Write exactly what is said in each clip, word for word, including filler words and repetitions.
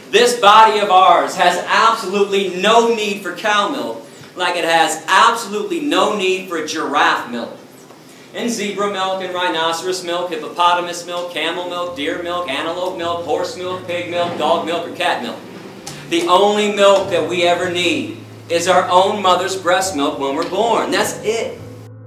This body of ours has absolutely no need for cow milk, like it has absolutely no need for giraffe milk. And zebra milk and rhinoceros milk, hippopotamus milk, camel milk, deer milk, antelope milk, horse milk, pig milk, dog milk, or cat milk. The only milk that we ever need is our own mother's breast milk when we're born. That's it.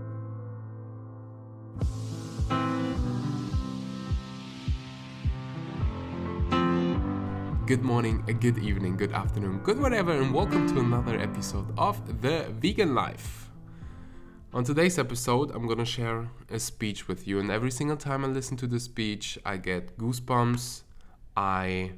Good morning, good evening, good afternoon, good whatever, and welcome to another episode of The Vegan Life. On today's episode, I'm gonna share a speech with you, and every single time I listen to the speech, I get goosebumps. I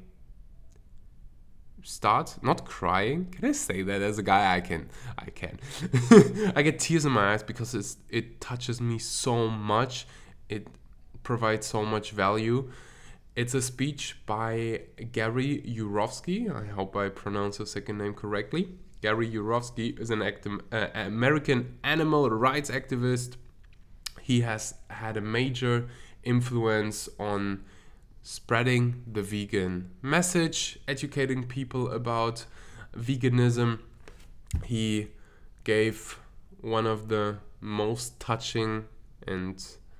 start not crying. Can I say that as a guy? I can. I can. I get tears in my eyes because it's, it touches me so much. It provides so much value. It's a speech by Gary Yourofsky. I hope I pronounce his second name correctly. Gary Yourofsky is an acti- uh, American animal rights activist. He has had a major influence on spreading the vegan message, educating people about veganism. He gave one of the most touching and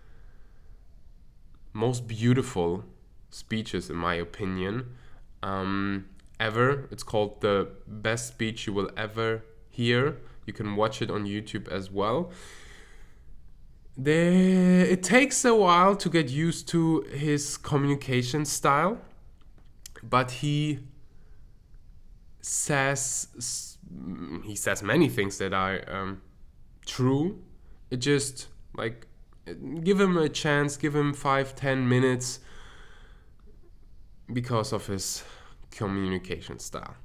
most beautiful speeches, in my opinion, um, ever. It's called The Best Speech You Will Ever Hear. You can watch it on YouTube as well. There, it takes a while to get used to his communication style, but he says he says many things that are um, true. It just like give him a chance, give him five, ten minutes. Because of his communication style.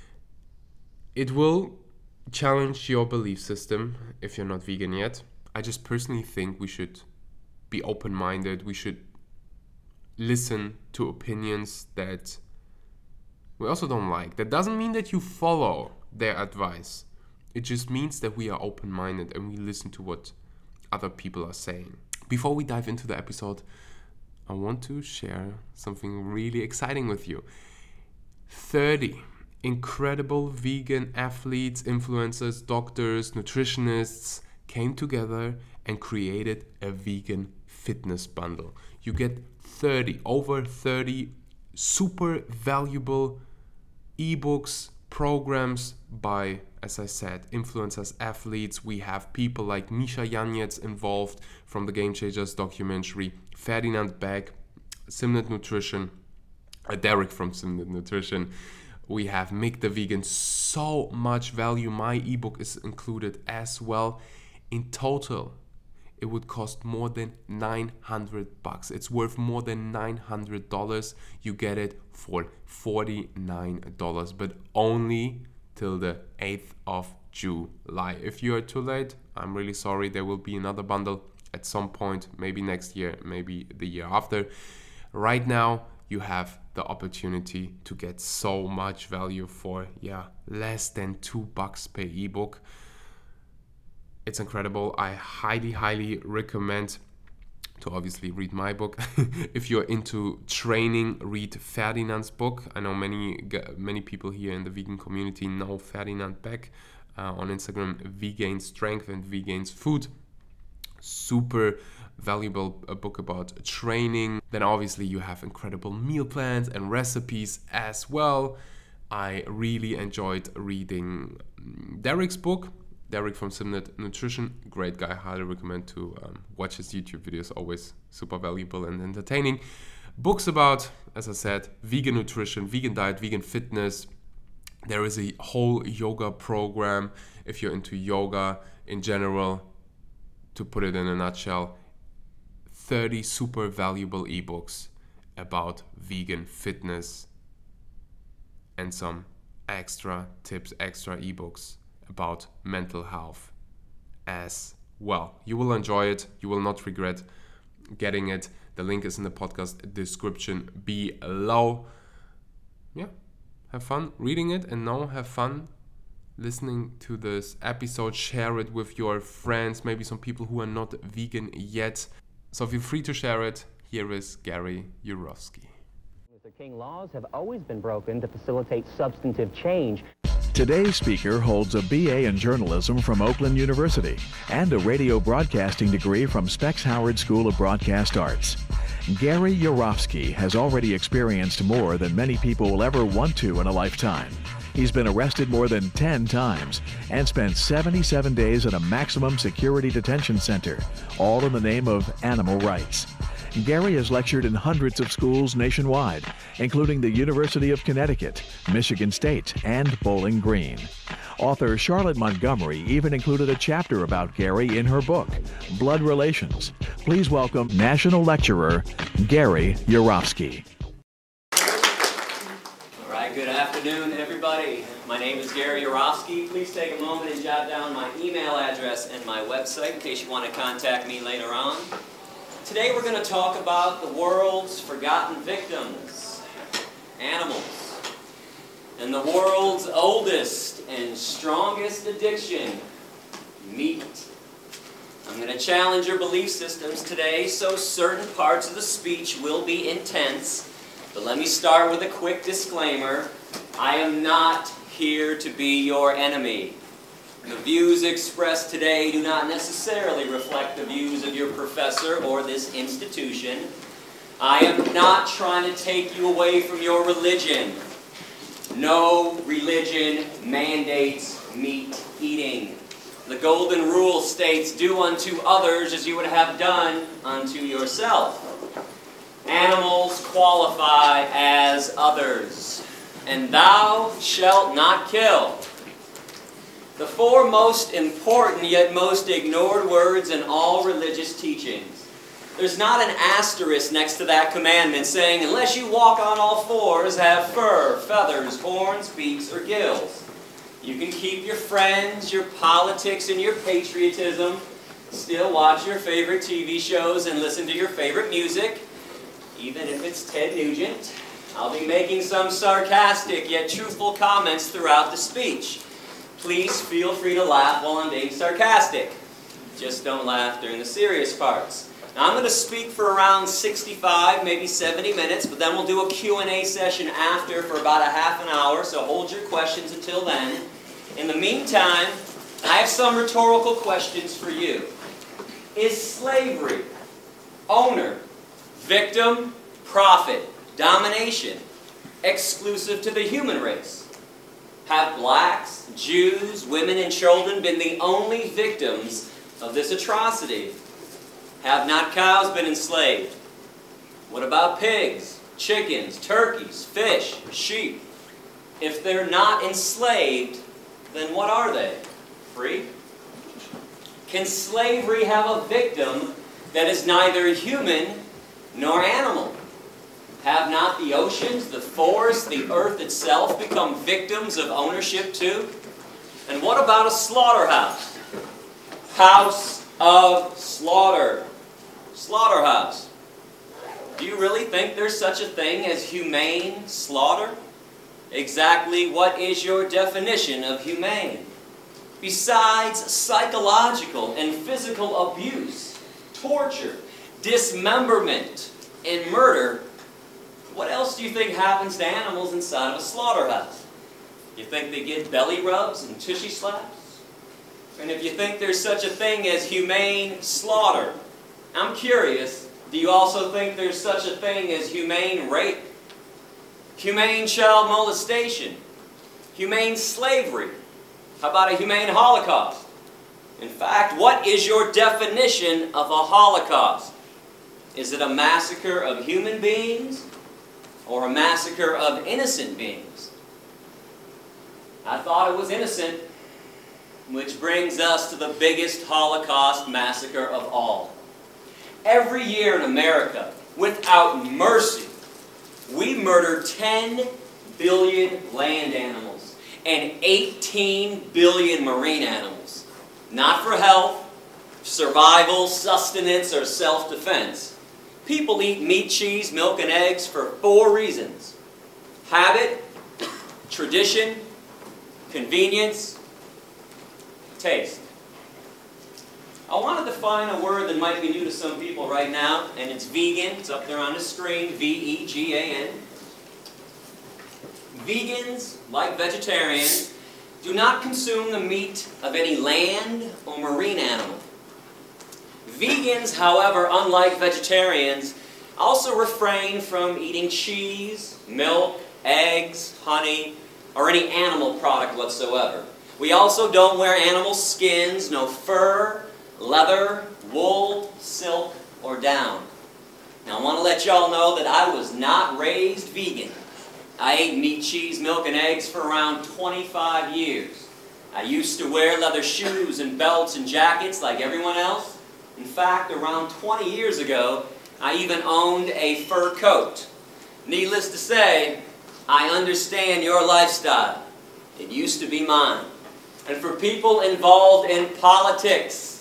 It will challenge your belief system if you're not vegan yet. I just personally think we should be open-minded. We should listen to opinions that we also don't like. That doesn't mean that you follow their advice. It just means that we are open-minded and we listen to what other people are saying. Before we dive into the episode, I want to share something really exciting with you. thirty incredible vegan athletes, influencers, doctors, nutritionists came together and created a vegan fitness bundle. You get thirty, over thirty super valuable ebooks, programs by, as I said, influencers, athletes. We have people like Misha Yanez involved from the Game Changers documentary, Ferdinand Beck, Simnett Nutrition, uh, Derek from Simnett Nutrition. We have Mick the Vegan. So much value. My ebook is included as well. In total, it would cost more than nine hundred bucks. It's worth more than nine hundred dollars. You get it for forty-nine dollars, but only till the eighth of July. If you are too late, I'm really sorry. There will be another bundle at some point, maybe next year, maybe the year after. Right now, you have the opportunity to get so much value for, yeah, less than two bucks per ebook. It's incredible. I highly, highly recommend to obviously read my book. If you're into training, read Ferdinand's book. I know many many people here in the vegan community know Ferdinand Beck uh, on Instagram, Vegan Strength and Vegan Food. Super valuable a book about training. Then obviously you have incredible meal plans and recipes as well. I really enjoyed reading Derek's book. Derek from Simnett Nutrition, great guy, highly recommend to um, watch his YouTube videos, always super valuable and entertaining. Books about, as I said, vegan nutrition, vegan diet, vegan fitness. There is a whole yoga program if you're into yoga in general. To put it in a nutshell, thirty super valuable ebooks about vegan fitness and some extra tips, extra ebooks about mental health as well. You will enjoy it. You will not regret getting it. The link is in the podcast description below. Yeah, have fun reading it, and now have fun listening to this episode. Share it with your friends, maybe some people who are not vegan yet. So feel free to share it. Here is Gary Yourofsky. King, laws have always been broken to facilitate substantive change. Today's speaker holds a B A in journalism from Oakland University and a radio broadcasting degree from Specs Howard School of Broadcast Arts. Gary Yourofsky has already experienced more than many people will ever want to in a lifetime. He's been arrested more than ten times and spent seventy-seven days at a maximum security detention center, all in the name of animal rights. Gary has lectured in hundreds of schools nationwide, including the University of Connecticut, Michigan State, and Bowling Green. Author Charlotte Montgomery even included a chapter about Gary in her book, Blood Relations. Please welcome National Lecturer Gary Yourofsky. All right, good afternoon, everybody. My name is Gary Yourofsky. Please take a moment and jot down my email address and my website in case you want to contact me later on. Today we're going to talk about the world's forgotten victims, animals, and the world's oldest and strongest addiction, meat. I'm going to challenge your belief systems today, so certain parts of the speech will be intense. But let me start with a quick disclaimer. I am not here to be your enemy. The views expressed today do not necessarily reflect the views of your professor or this institution. I am not trying to take you away from your religion. No religion mandates meat eating. The golden rule states, do unto others as you would have done unto yourself. Animals qualify as others. And thou shalt not kill. The four most important yet most ignored words in all religious teachings. There's not an asterisk next to that commandment saying, unless you walk on all fours, have fur, feathers, horns, beaks, or gills. You can keep your friends, your politics, and your patriotism, still watch your favorite T V shows and listen to your favorite music, even if it's Ted Nugent. I'll be making some sarcastic yet truthful comments throughout the speech. Please feel free to laugh while I'm being sarcastic. Just don't laugh during the serious parts. Now I'm going to speak for around sixty-five, maybe seventy minutes, but then we'll do a Q and A session after for about a half an hour, so hold your questions until then. In the meantime, I have some rhetorical questions for you. Is slavery, owner, victim, profit, domination, exclusive to the human race? Have blacks, Jews, women, and children been the only victims of this atrocity? Have not cows been enslaved? What about pigs, chickens, turkeys, fish, sheep? If they're not enslaved, then what are they? Free? Can slavery have a victim that is neither human nor animal? Have not the oceans, the forests, the earth itself become victims of ownership too? And what about a slaughterhouse? House of slaughter. Slaughterhouse. Do you really think there's such a thing as humane slaughter? Exactly what is your definition of humane? Besides psychological and physical abuse, torture, dismemberment, and murder, what else do you think happens to animals inside of a slaughterhouse? You think they get belly rubs and tushy slaps? And if you think there's such a thing as humane slaughter, I'm curious, do you also think there's such a thing as humane rape? Humane child molestation? Humane slavery? How about a humane Holocaust? In fact, what is your definition of a Holocaust? Is it a massacre of human beings or a massacre of innocent beings? I thought it was innocent, which brings us to the biggest Holocaust massacre of all. Every year in America, without mercy, we murder ten billion land animals and eighteen billion marine animals. Not for health, survival, sustenance, or self-defense. People eat meat, cheese, milk, and eggs for four reasons: habit, tradition, convenience, taste. I want to define a word that might be new to some people right now, and it's vegan. It's up there on the screen, V E G A N. Vegans, like vegetarians, do not consume the meat of any land or marine animal. Vegans, however, unlike vegetarians, also refrain from eating cheese, milk, eggs, honey, or any animal product whatsoever. We also don't wear animal skins, no fur, leather, wool, silk, or down. Now I want to let y'all know that I was not raised vegan. I ate meat, cheese, milk, and eggs for around twenty-five years. I used to wear leather shoes and belts and jackets like everyone else. In fact, around twenty years ago, I even owned a fur coat. Needless to say, I understand your lifestyle. It used to be mine. And for people involved in politics,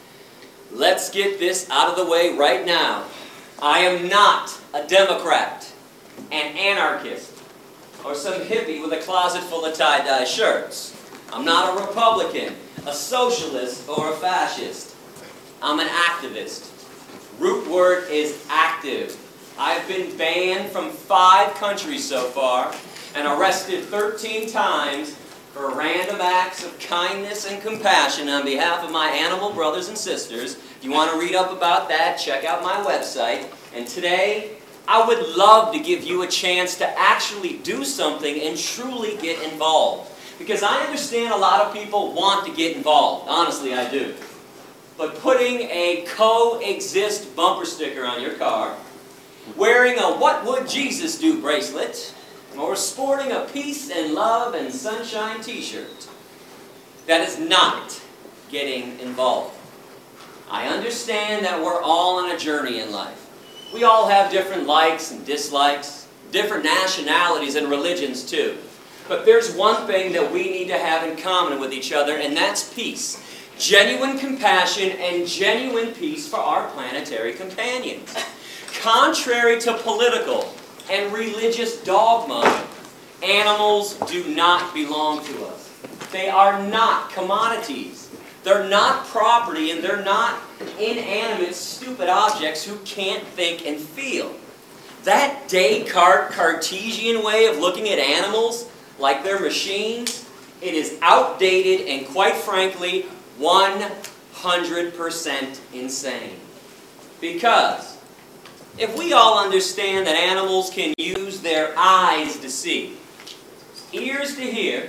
let's get this out of the way right now. I am not a Democrat, an anarchist, or some hippie with a closet full of tie-dye shirts. I'm not a Republican, a socialist, or a fascist. I'm an activist. Root word is active. I've been banned from five countries so far and arrested thirteen times for random acts of kindness and compassion on behalf of my animal brothers and sisters. If you want to read up about that, check out my website. And today, I would love to give you a chance to actually do something and truly get involved. Because I understand a lot of people want to get involved. Honestly, I do. But putting a coexist bumper sticker on your car, wearing a What Would Jesus Do bracelet, or sporting a peace and love and sunshine t-shirt, that is not getting involved. I understand that we're all on a journey in life. We all have different likes and dislikes, different nationalities and religions too. But there's one thing that we need to have in common with each other, and that's peace. Genuine compassion and genuine peace for our planetary companions. Contrary to political and religious dogma, animals do not belong to us. They are not commodities. They're not property, and they're not inanimate, stupid objects who can't think and feel. That Descartes Cartesian way of looking at animals like they're machines, it is outdated and, quite frankly, one hundred percent insane. Because if we all understand that animals can use their eyes to see, ears to hear,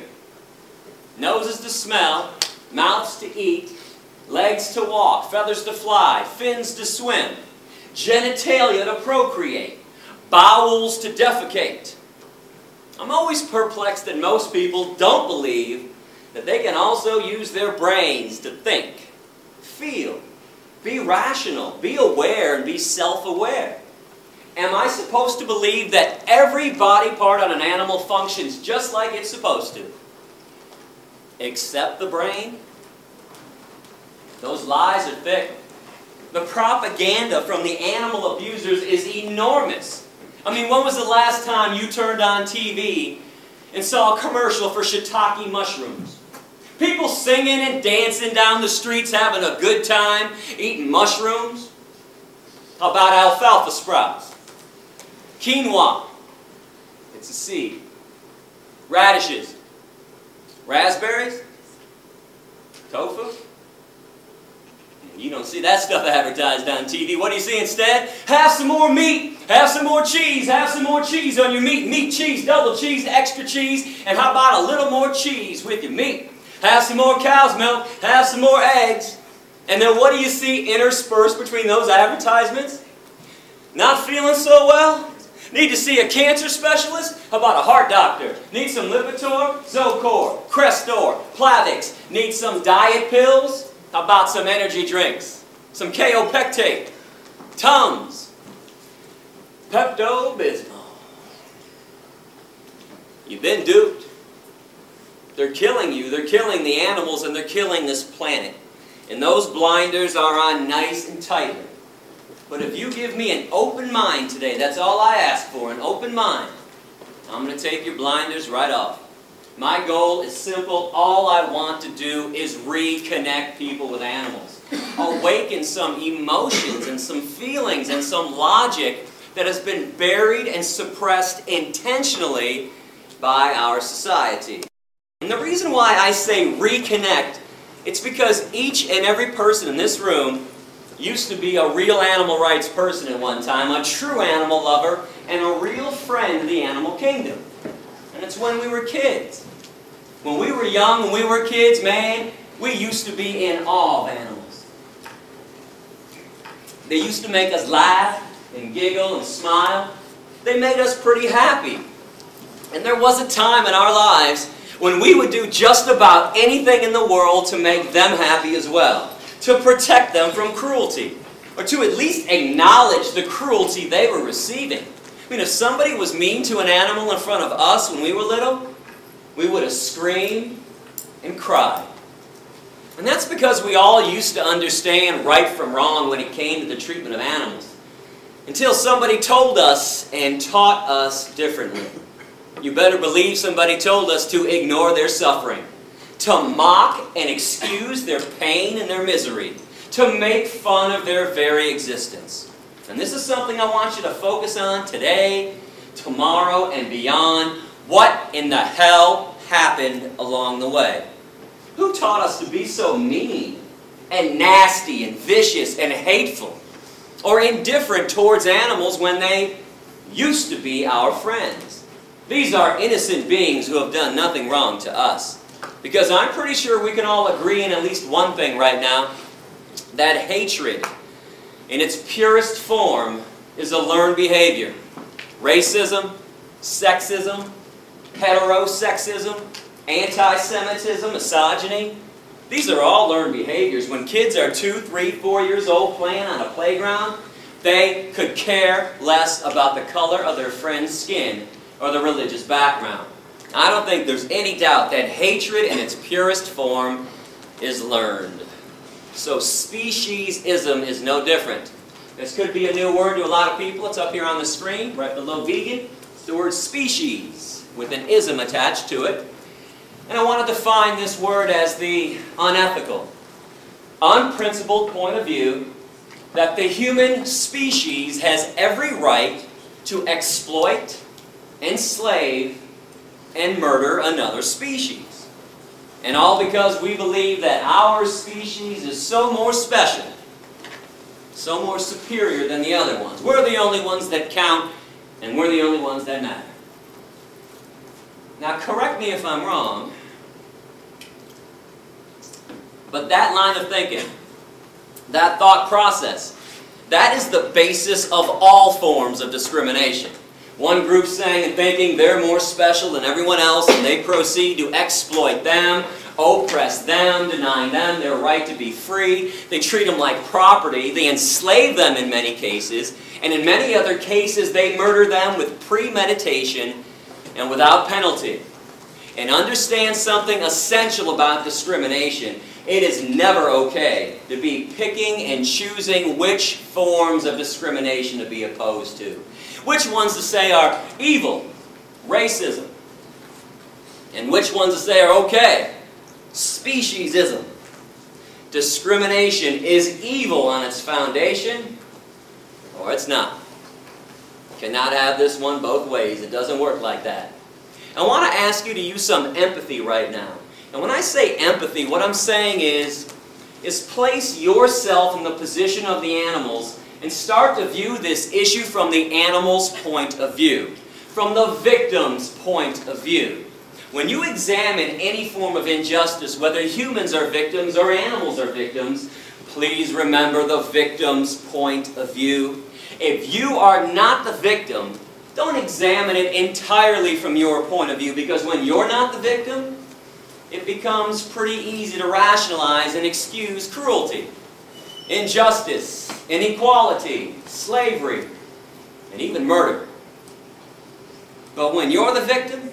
noses to smell, mouths to eat, legs to walk, feathers to fly, fins to swim, genitalia to procreate, bowels to defecate, I'm always perplexed that most people don't believe that they can also use their brains to think, feel, be rational, be aware, and be self-aware. Am I supposed to believe that every body part on an animal functions just like it's supposed to? Except the brain? Those lies are thick. The propaganda from the animal abusers is enormous. I mean, when was the last time you turned on T V and saw a commercial for shiitake mushrooms? People singing and dancing down the streets, having a good time, eating mushrooms. How about alfalfa sprouts? Quinoa. It's a seed. Radishes. Raspberries. Tofu. You don't see that stuff advertised on T V. What do you see instead? Have some more meat. Have some more cheese. Have some more cheese on your meat. Meat, cheese, double cheese, extra cheese. And how about a little more cheese with your meat? Have some more cow's milk. Have some more eggs. And then what do you see interspersed between those advertisements? Not feeling so well? Need to see a cancer specialist? How about a heart doctor? Need some Lipitor, Zocor, Crestor, Plavix? Need some diet pills? How about some energy drinks? Some Kaopectate, Tums, Pepto-Bismol. You've been duped. They're killing you, they're killing the animals, and they're killing this planet. And those blinders are on nice and tightly. But if you give me an open mind today, that's all I ask for, an open mind, I'm going to take your blinders right off. My goal is simple. All I want to do is reconnect people with animals. Awaken some emotions and some feelings and some logic that has been buried and suppressed intentionally by our society. And the reason why I say reconnect, it's because each and every person in this room used to be a real animal rights person at one time, a true animal lover, and a real friend of the animal kingdom. And it's when we were kids. When we were young, when we were kids, man, we used to be in awe of animals. They used to make us laugh and giggle and smile. They made us pretty happy. And there was a time in our lives when we would do just about anything in the world to make them happy as well, to protect them from cruelty, or to at least acknowledge the cruelty they were receiving. I mean, if somebody was mean to an animal in front of us when we were little, we would have screamed and cried. And that's because we all used to understand right from wrong when it came to the treatment of animals, until somebody told us and taught us differently. You better believe somebody told us to ignore their suffering, to mock and excuse their pain and their misery, to make fun of their very existence. And this is something I want you to focus on today, tomorrow, and beyond. What in the hell happened along the way? Who taught us to be so mean and nasty and vicious and hateful, or indifferent towards animals when they used to be our friends? These are innocent beings who have done nothing wrong to us. Because I'm pretty sure we can all agree in at least one thing right now, that hatred in its purest form is a learned behavior. Racism, sexism, heterosexism, anti-Semitism, misogyny, these are all learned behaviors. When kids are two, three, four years old playing on a playground, they could care less about the color of their friend's skin or the religious background. I don't think there's any doubt that hatred in its purest form is learned. So speciesism is no different. This could be a new word to a lot of people. It's up here on the screen, right below vegan. It's the word species, with an ism attached to it. And I want to define this word as the unethical, unprincipled point of view that the human species has every right to exploit, enslave, and murder another species. And all because we believe that our species is so more special, so more superior than the other ones. We're the only ones that count, and we're the only ones that matter. Now, correct me if I'm wrong, but that line of thinking, that thought process, that is the basis of all forms of discrimination. One group saying and thinking they're more special than everyone else, and they proceed to exploit them, oppress them, denying them their right to be free. They treat them like property. They enslave them in many cases, and in many other cases they murder them with premeditation and without penalty. And understand something essential about discrimination. It is never okay to be picking and choosing which forms of discrimination to be opposed to. Which ones to say are evil, racism, and which ones to say are okay, speciesism. Discrimination is evil on its foundation, or it's not. You cannot have this one both ways. It doesn't work like that. I want to ask you to use some empathy right now. And when I say empathy, what I'm saying is, is place yourself in the position of the animals and start to view this issue from the animal's point of view, from the victim's point of view. When you examine any form of injustice, whether humans are victims or animals are victims, please remember the victim's point of view. If you are not the victim, don't examine it entirely from your point of view, because when you're not the victim, it becomes pretty easy to rationalize and excuse cruelty, injustice, inequality, slavery, and even murder. But when you're the victim,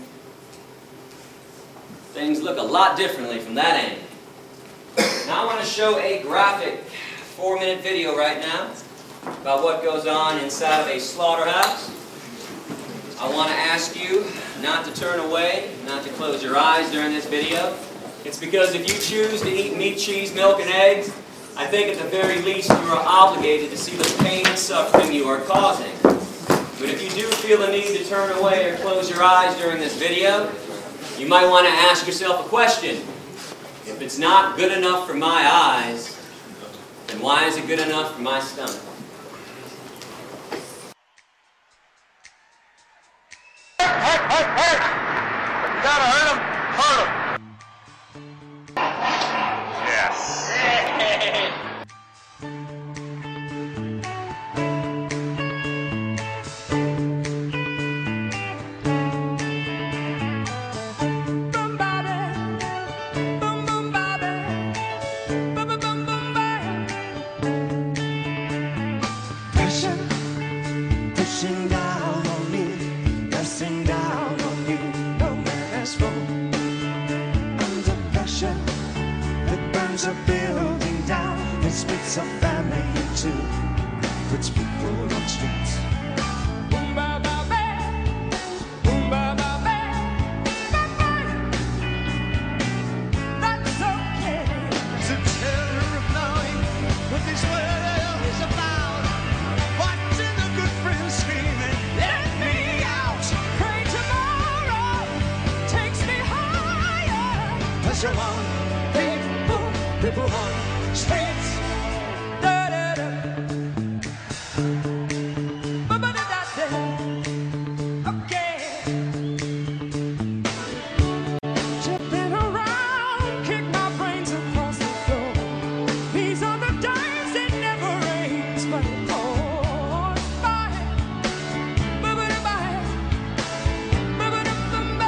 things look a lot differently from that angle. Now I want to show a graphic four-minute video right now about what goes on inside of a slaughterhouse. I want to ask you not to turn away, not to close your eyes during this video. It's because if you choose to eat meat, cheese, milk, and eggs, I think at the very least you are obligated to see the pain and suffering you are causing. But if you do feel the need to turn away or close your eyes during this video, you might want to ask yourself a question. If it's not good enough for my eyes, then why is it good enough for my stomach? Hey, hey, hey! You gotta hurt him, hurt him! Yes. Pushing down on me, pressing down on you, no man's fault. Under pressure, it burns a building down, it splits a family in two, puts people on streets. Boom, ba, ba, ba. Boom, ba, ba, ba. Ba, ba. That's okay. It's a terror of knowing what this world is about. Watching a good friend screaming, let me out. Pray tomorrow takes me higher. Pressure on people, people on streets. Da, da, da. Ba, ba, da, da, da. Okay. Jumping around, kick my brains across the floor. These are the days it never rains, but it pours by. Ba-ba-da-ba. Ba-ba-da-ba-ba.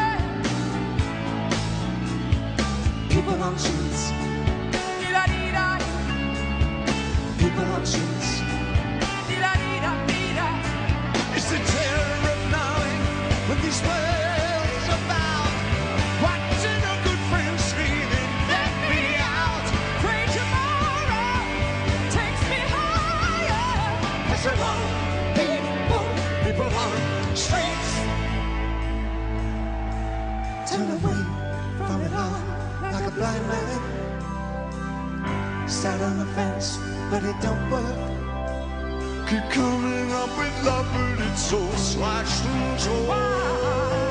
People on streets. Dee-da-dee-da-dee. People on streets. Dee-da-dee-da-dee-da. It's the terror of knowing what this world's about. Watching a good friend screaming, let me out. Pray tomorrow takes me higher. Pressure on people, people on streets. Turn away from it all like a blind man. Sat on the fence, but it don't work. Keep coming up with love, but it's so slashed and torn.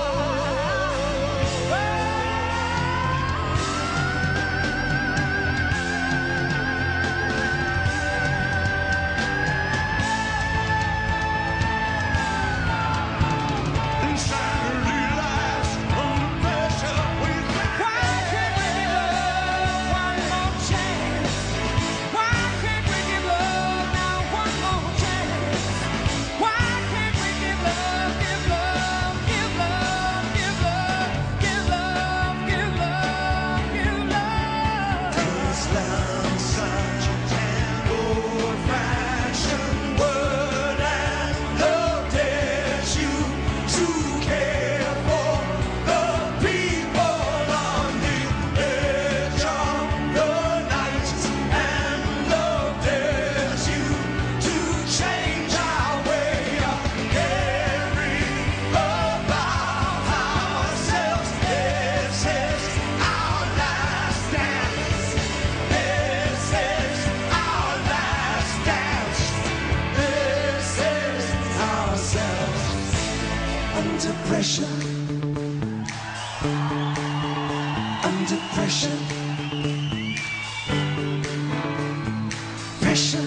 Insanity lies under pressure. Why can't we give love one more chance? Why can't we give love now one more chance? Why can't we give love, give love, give love, give love, give love, give love, give love? This love's such an old-fashioned word, and love dares you to care for the people on the edge of the night, and love dares you to change our way of caring about ourselves. This is our last dance. This is our last dance. This is ourselves. Under pressure, under pressure, pressure.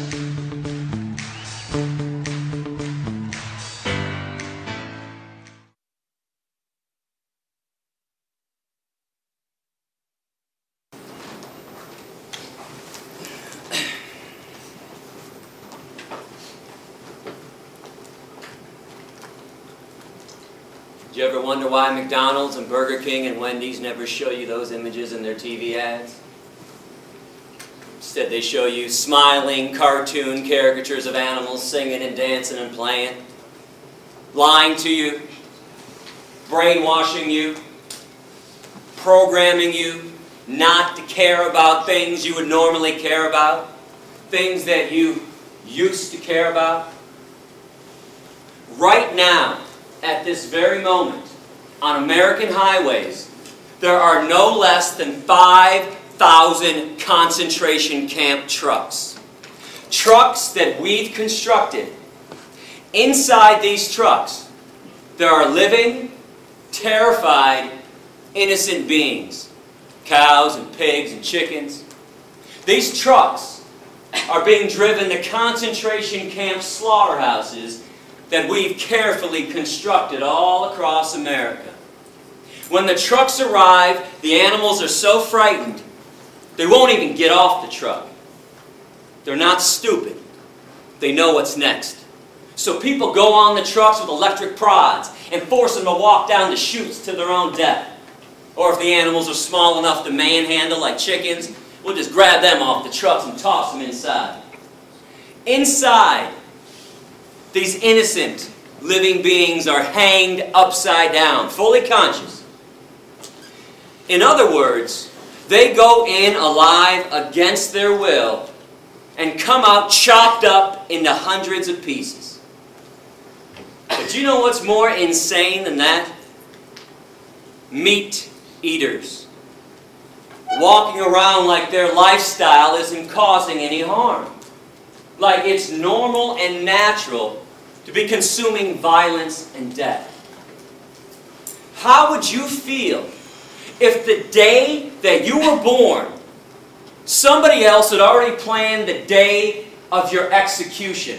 Do you ever wonder why McDonald's and Burger King and Wendy's never show you those images in their T V ads? Instead, they show you smiling cartoon caricatures of animals singing and dancing and playing, lying to you, brainwashing you, programming you not to care about things you would normally care about, things that you used to care about. Right now, at this very moment, on American highways, there are no less than five thousand concentration camp trucks. Trucks that we've constructed inside these trucks, there are living, terrified, innocent beings. Cows and pigs and chickens. These trucks are being driven to concentration camp slaughterhouses that we've carefully constructed all across America. When the trucks arrive, the animals are so frightened, they won't even get off the truck. They're not stupid. They know what's next. So people go on the trucks with electric prods and force them to walk down the chutes to their own death. Or if the animals are small enough to manhandle like chickens, we'll just grab them off the trucks and toss them inside. Inside, these innocent living beings are hanged upside down, fully conscious. In other words, they go in alive against their will and come out chopped up into hundreds of pieces. But you know what's more insane than that? Meat eaters. Walking around like their lifestyle isn't causing any harm. Like it's normal and natural to be consuming violence and death. How would you feel if the day that you were born, somebody else had already planned the day of your execution?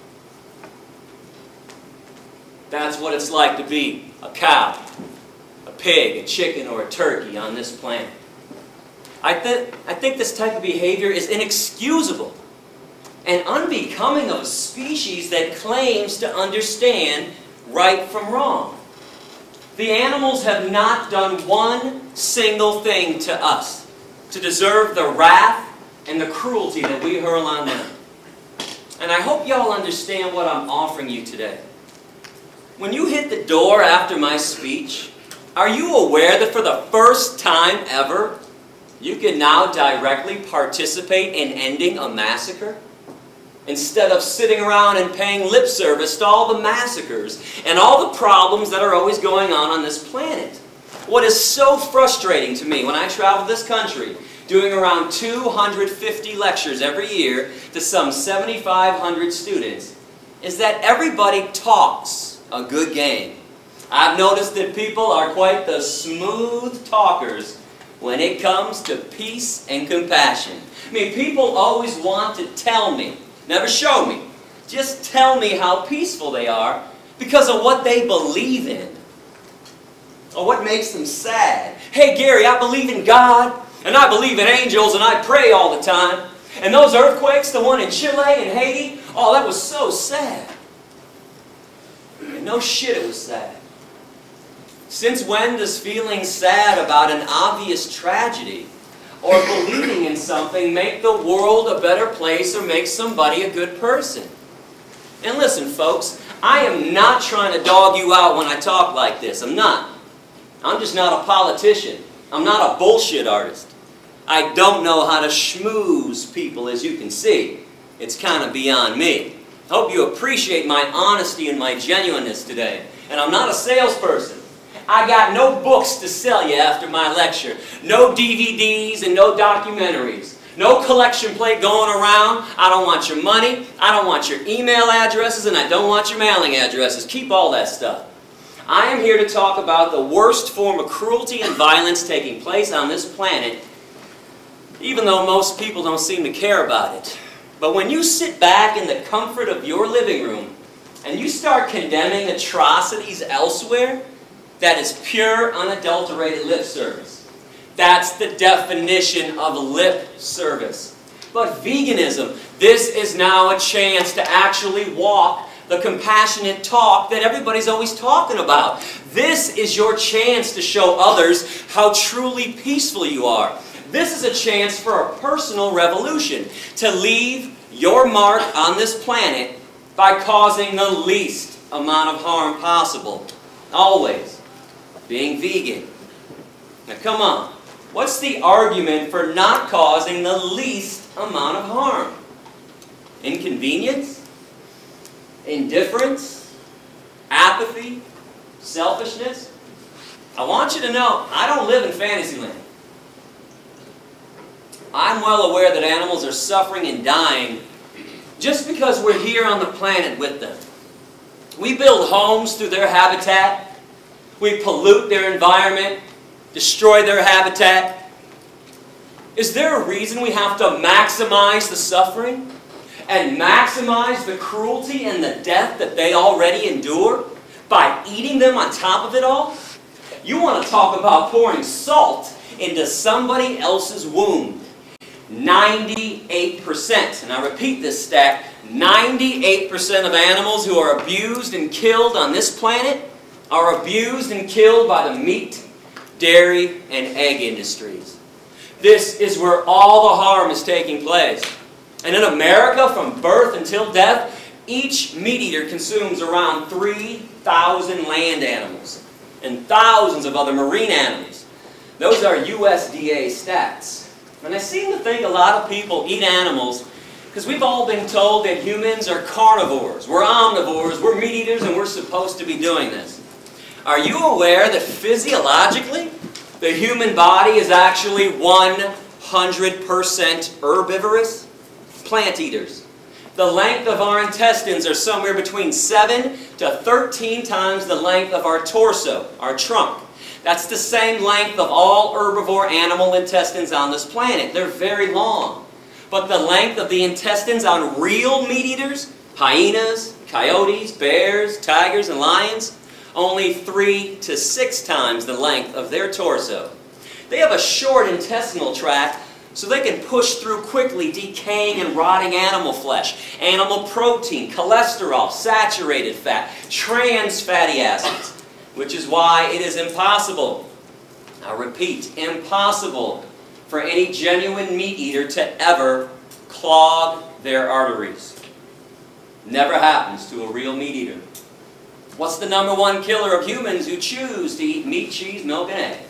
That's what it's like to be a cow, a pig, a chicken, or a turkey on this planet. I, th I think this type of behavior is inexcusable and unbecoming of a species that claims to understand right from wrong. The animals have not done one single thing to us to deserve the wrath and the cruelty that we hurl on them. And I hope y'all understand what I'm offering you today. When you hit the door after my speech, are you aware that for the first time ever, you can now directly participate in ending a massacre? Instead of sitting around and paying lip service to all the massacres and all the problems that are always going on on this planet. What is so frustrating to me when I travel this country, doing around two hundred fifty lectures every year to some seventy-five hundred students, is that everybody talks a good game. I've noticed that people are quite the smooth talkers when it comes to peace and compassion. I mean, people always want to tell me, never show me, just tell me how peaceful they are because of what they believe in or what makes them sad. Hey Gary, I believe in God and I believe in angels and I pray all the time. And those earthquakes, the one in Chile and Haiti, oh, that was so sad. And no shit, it was sad. Since when does feeling sad about an obvious tragedy or believing in something make the world a better place or make somebody a good person? And listen, folks, I am not trying to dog you out when I talk like this. I'm not. I'm just not a politician. I'm not a bullshit artist. I don't know how to schmooze people, as you can see. It's kind of beyond me. I hope you appreciate my honesty and my genuineness today. And I'm not a salesperson. I got no books to sell you after my lecture. No D V Ds and no documentaries. No collection plate going around. I don't want your money. I don't want your email addresses. And I don't want your mailing addresses. Keep all that stuff. I am here to talk about the worst form of cruelty and violence taking place on this planet, even though most people don't seem to care about it. But when you sit back in the comfort of your living room and you start condemning atrocities elsewhere, that is pure, unadulterated lip service. That's the definition of lip service. But veganism, this is now a chance to actually walk the compassionate talk that everybody's always talking about. This is your chance to show others how truly peaceful you are. This is a chance for a personal revolution, to leave your mark on this planet by causing the least amount of harm possible. Always. Being vegan. Now come on. What's the argument for not causing the least amount of harm? Inconvenience? Indifference? Apathy? Selfishness? I want you to know, I don't live in Fantasyland. I'm well aware that animals are suffering and dying just because we're here on the planet with them. We build homes through their habitat. We pollute their environment, destroy their habitat. Is there a reason we have to maximize the suffering and maximize the cruelty and the death that they already endure by eating them on top of it all? You want to talk about pouring salt into somebody else's wound. ninety-eight percent, and I repeat this stat, ninety-eight percent of animals who are abused and killed on this planet are abused and killed by the meat, dairy, and egg industries. This is where all the harm is taking place. And in America, from birth until death, each meat eater consumes around three thousand land animals and thousands of other marine animals. Those are U S D A stats. And I seem to think a lot of people eat animals because we've all been told that humans are carnivores, we're omnivores, we're meat eaters, and we're supposed to be doing this. Are you aware that physiologically, the human body is actually one hundred percent herbivorous? Plant eaters. The length of our intestines are somewhere between seven to thirteen times the length of our torso, our trunk. That's the same length of all herbivore animal intestines on this planet. They're very long. But the length of the intestines on real meat eaters, hyenas, coyotes, bears, tigers, and lions, only three to six times the length of their torso. They have a short intestinal tract so they can push through quickly decaying and rotting animal flesh, animal protein, cholesterol, saturated fat, trans fatty acids, which is why it is impossible, I repeat, impossible for any genuine meat eater to ever clog their arteries. Never happens to a real meat eater. What's the number one killer of humans who choose to eat meat, cheese, milk, and egg?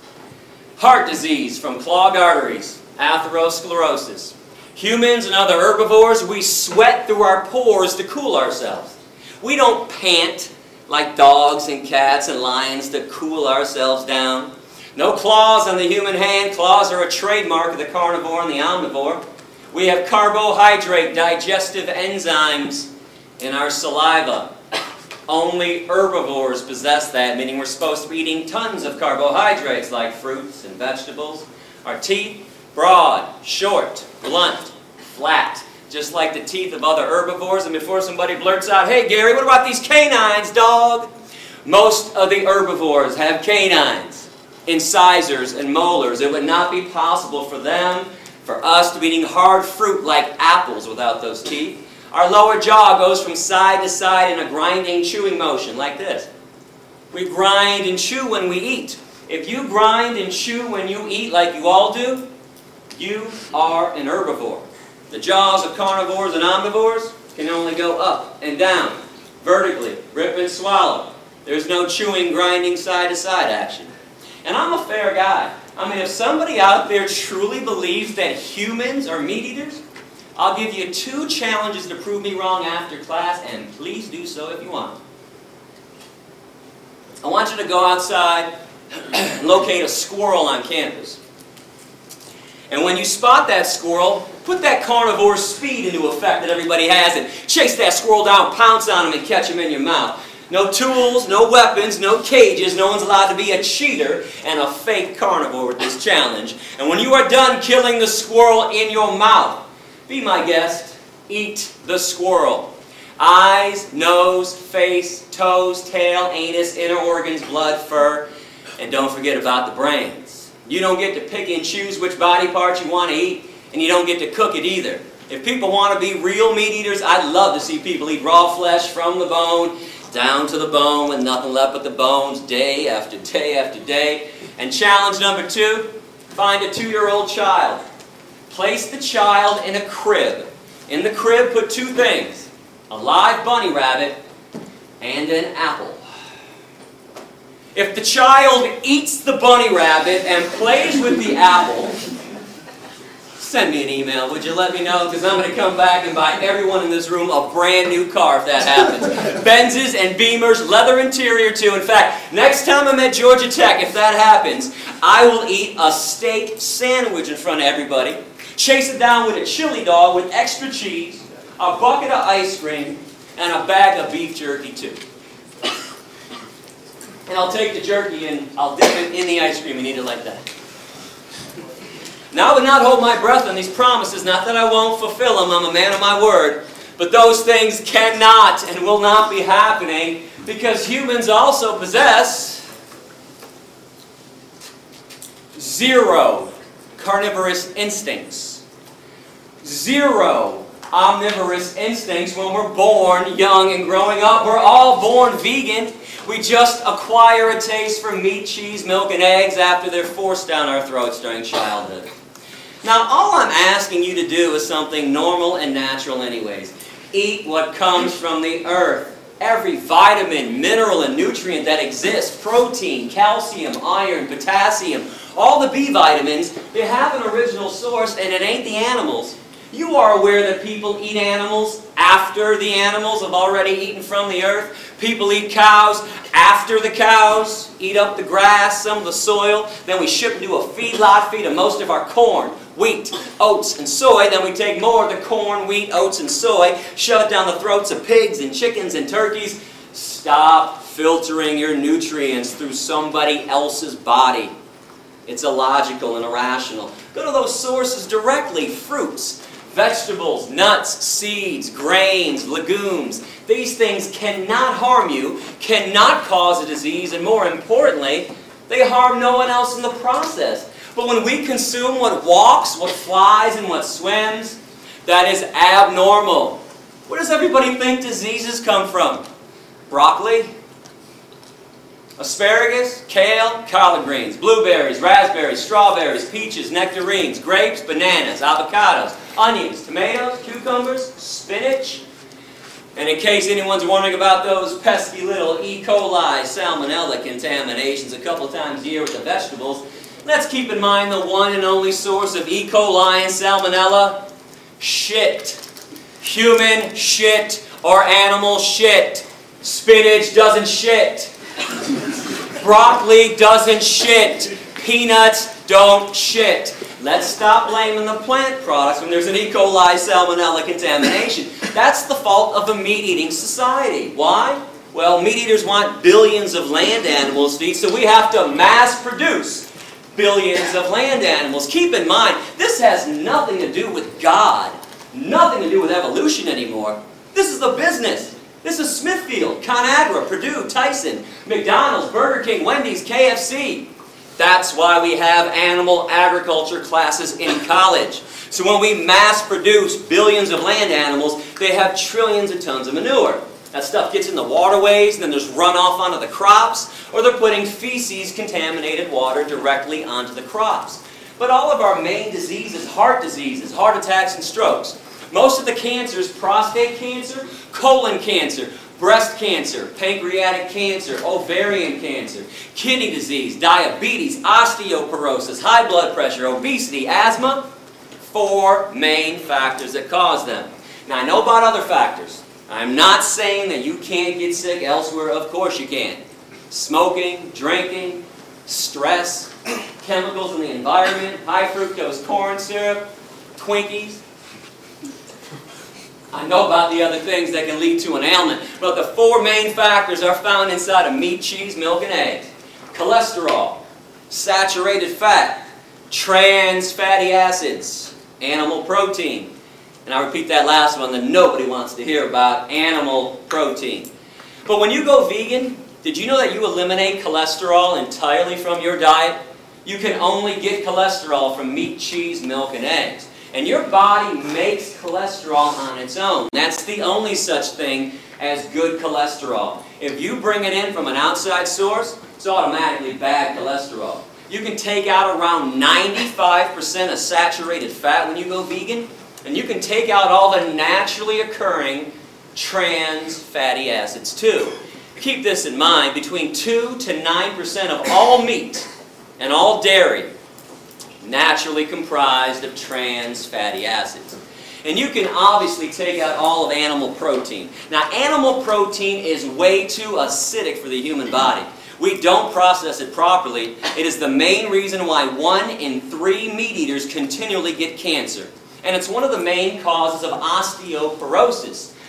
Heart disease from clogged arteries, atherosclerosis. Humans and other herbivores, we sweat through our pores to cool ourselves. We don't pant like dogs and cats and lions to cool ourselves down. No claws on the human hand. Claws are a trademark of the carnivore and the omnivore. We have carbohydrate digestive enzymes in our saliva. Only herbivores possess that, meaning we're supposed to be eating tons of carbohydrates like fruits and vegetables. Our teeth, broad, short, blunt, flat, just like the teeth of other herbivores. And before somebody blurts out, "Hey Gary, what about these canines, dog?" Most of the herbivores have canines, incisors, and molars. It would not be possible for them, for us, to be eating hard fruit like apples without those teeth. Our lower jaw goes from side to side in a grinding, chewing motion like this. We grind and chew when we eat. If you grind and chew when you eat like you all do, you are an herbivore. The jaws of carnivores and omnivores can only go up and down, vertically, rip and swallow. There's no chewing, grinding, side-to-side action. And I'm a fair guy. I mean, if somebody out there truly believes that humans are meat eaters, I'll give you two challenges to prove me wrong after class, and please do so if you want. I want you to go outside and locate a squirrel on campus. And when you spot that squirrel, put that carnivore speed into effect that everybody has and chase that squirrel down, pounce on him, and catch him in your mouth. No tools, no weapons, no cages. No one's allowed to be a cheater and a fake carnivore with this challenge. And when you are done killing the squirrel in your mouth, be my guest, eat the squirrel. Eyes, nose, face, toes, tail, anus, inner organs, blood, fur, and don't forget about the brains. You don't get to pick and choose which body parts you want to eat, and you don't get to cook it either. If people want to be real meat eaters, I'd love to see people eat raw flesh from the bone, down to the bone with nothing left but the bones, day after day after day. And challenge number two, find a two-year-old child. Place the child in a crib. In the crib, put two things: a live bunny rabbit and an apple. If the child eats the bunny rabbit and plays with the apple, send me an email, would you? Let me know, because I'm going to come back and buy everyone in this room a brand new car if that happens. Benzes and Beamers, leather interior too. In fact, next time I'm at Georgia Tech, if that happens, I will eat a steak sandwich in front of everybody, chase it down with a chili dog with extra cheese, a bucket of ice cream, and a bag of beef jerky too. And I'll take the jerky and I'll dip it in the ice cream and eat it like that. Now I would not hold my breath on these promises, not that I won't fulfill them, I'm a man of my word, but those things cannot and will not be happening because humans also possess zero carnivorous instincts. Zero omnivorous instincts when we're born young and growing up. We're all born vegan. We just acquire a taste for meat, cheese, milk, and eggs after they're forced down our throats during childhood. Now, all I'm asking you to do is something normal and natural anyways. Eat what comes from the earth. Every vitamin, mineral, and nutrient that exists, protein, calcium, iron, potassium, all the B vitamins, they have an original source, and it ain't the animals. You are aware that people eat animals after the animals have already eaten from the earth. People eat cows after the cows eat up the grass, some of the soil. Then we ship them to a feedlot, feed them most of our corn, wheat, oats, and soy. Then we take more of the corn, wheat, oats, and soy, shove it down the throats of pigs and chickens and turkeys. Stop filtering your nutrients through somebody else's body. It's illogical and irrational. Go to those sources directly. Fruits, vegetables, nuts, seeds, grains, legumes. These things cannot harm you, cannot cause a disease, and more importantly, they harm no one else in the process. But when we consume what walks, what flies, and what swims, that is abnormal. Where does everybody think diseases come from? Broccoli? Asparagus, kale, collard greens, blueberries, raspberries, strawberries, peaches, nectarines, grapes, bananas, avocados, onions, tomatoes, cucumbers, spinach. And in case anyone's wondering about those pesky little E. coli salmonella contaminations a couple times a year with the vegetables, let's keep in mind the one and only source of E. coli and salmonella: shit. Human shit or animal shit. Spinach doesn't shit. Broccoli doesn't shit. Peanuts don't shit. Let's stop blaming the plant products when there's an E. coli salmonella contamination. That's the fault of a meat-eating society. Why? Well, meat eaters want billions of land animals to eat, so we have to mass produce billions of land animals. Keep in mind, this has nothing to do with God, nothing to do with evolution anymore. This is the business. This is Smithfield, ConAgra, Purdue, Tyson, McDonald's, Burger King, Wendy's, K F C. That's why we have animal agriculture classes in college. So when we mass produce billions of land animals, they have trillions of tons of manure. That stuff gets in the waterways, and then there's runoff onto the crops, or they're putting feces-contaminated water directly onto the crops. But all of our main diseases, heart diseases, heart attacks, and strokes, most of the cancers, prostate cancer, colon cancer, breast cancer, pancreatic cancer, ovarian cancer, kidney disease, diabetes, osteoporosis, high blood pressure, obesity, asthma, four main factors that cause them. Now, I know about other factors. I'm not saying that you can't get sick elsewhere. Of course you can. Smoking, drinking, stress, chemicals in the environment, high fructose corn syrup, Twinkies. I know about the other things that can lead to an ailment, but the four main factors are found inside of meat, cheese, milk, and eggs. Cholesterol, saturated fat, trans fatty acids, animal protein. And I repeat that last one that nobody wants to hear about, animal protein. But when you go vegan, did you know that you eliminate cholesterol entirely from your diet? You can only get cholesterol from meat, cheese, milk, and eggs. And your body makes cholesterol on its own. That's the only such thing as good cholesterol. If you bring it in from an outside source, it's automatically bad cholesterol. You can take out around ninety-five percent of saturated fat when you go vegan, and you can take out all the naturally occurring trans fatty acids too. Keep this in mind, between two to nine percent of all meat and all dairy naturally comprised of trans fatty acids. And you can obviously take out all of animal protein. Now, animal protein is way too acidic for the human body. We don't process it properly. It is the main reason why one in three meat eaters continually get cancer. And it's one of the main causes of osteoporosis.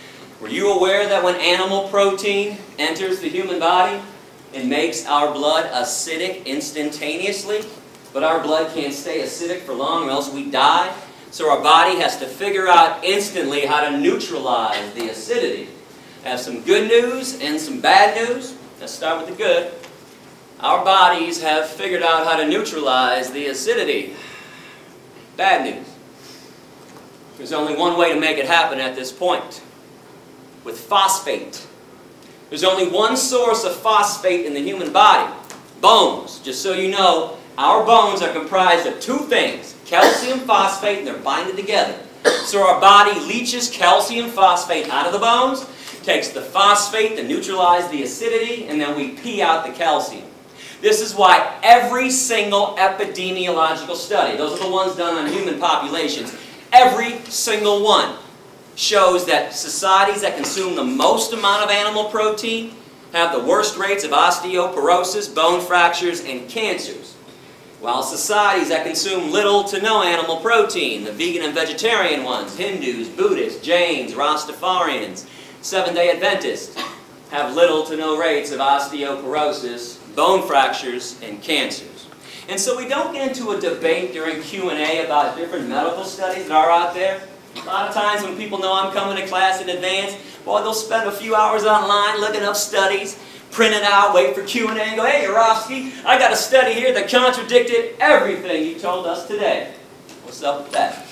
Were you aware that when animal protein enters the human body, it makes our blood acidic instantaneously? But our blood can't stay acidic for long or else we die. So our body has to figure out instantly how to neutralize the acidity. I have some good news and some bad news. Let's start with the good. Our bodies have figured out how to neutralize the acidity. Bad news. There's only one way to make it happen at this point. With phosphate. There's only one source of phosphate in the human body. Bones. Just so you know, our bones are comprised of two things. Calcium phosphate, and they're binded together. So our body leaches calcium phosphate out of the bones, takes the phosphate to neutralize the acidity, and then we pee out the calcium. This is why every single epidemiological study, those are the ones done on human populations, every single one shows that societies that consume the most amount of animal protein have the worst rates of osteoporosis, bone fractures, and cancers. While societies that consume little to no animal protein, the vegan and vegetarian ones, Hindus, Buddhists, Jains, Rastafarians, Seventh-day Adventists, have little to no rates of osteoporosis, bone fractures, and cancers. And so we don't get into a debate during Q and A about different medical studies that are out there. A lot of times when people know I'm coming to class in advance, boy, they'll spend a few hours online looking up studies, print it out, wait for Q and A, and go, hey, Yourofsky, I got a study here that contradicted everything you told us today. What's up with that?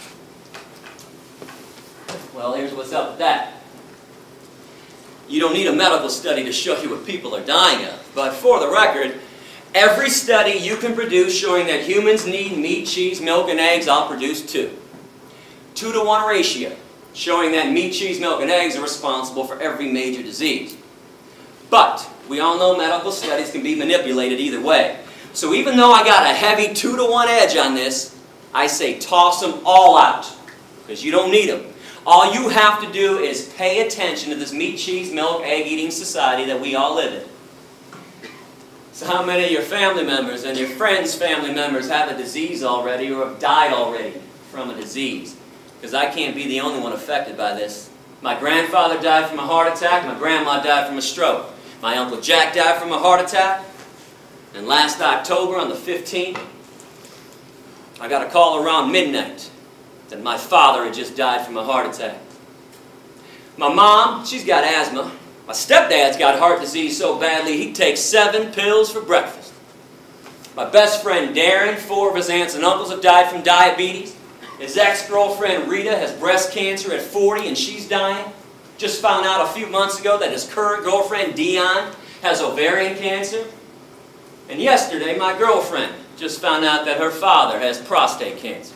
Well, here's what's up with that. You don't need a medical study to show you what people are dying of. But for the record, every study you can produce showing that humans need meat, cheese, milk, and eggs, I'll produce too. Two to one ratio, showing that meat, cheese, milk, and eggs are responsible for every major disease. But we all know medical studies can be manipulated either way. So even though I got a heavy two to one edge on this, I say toss them all out, because you don't need them. All you have to do is pay attention to this meat, cheese, milk, egg-eating society that we all live in. So how many of your family members and your friends' family members have a disease already or have died already from a disease? Because I can't be the only one affected by this. My grandfather died from a heart attack. My grandma died from a stroke. My Uncle Jack died from a heart attack. And last October, on the fifteenth, I got a call around midnight that my father had just died from a heart attack. My mom, she's got asthma. My stepdad's got heart disease so badly he takes seven pills for breakfast. My best friend Darren, four of his aunts and uncles have died from diabetes. His ex-girlfriend Rita has breast cancer at forty and she's dying. Just found out a few months ago that his current girlfriend Dion has ovarian cancer. And yesterday my girlfriend just found out that her father has prostate cancer.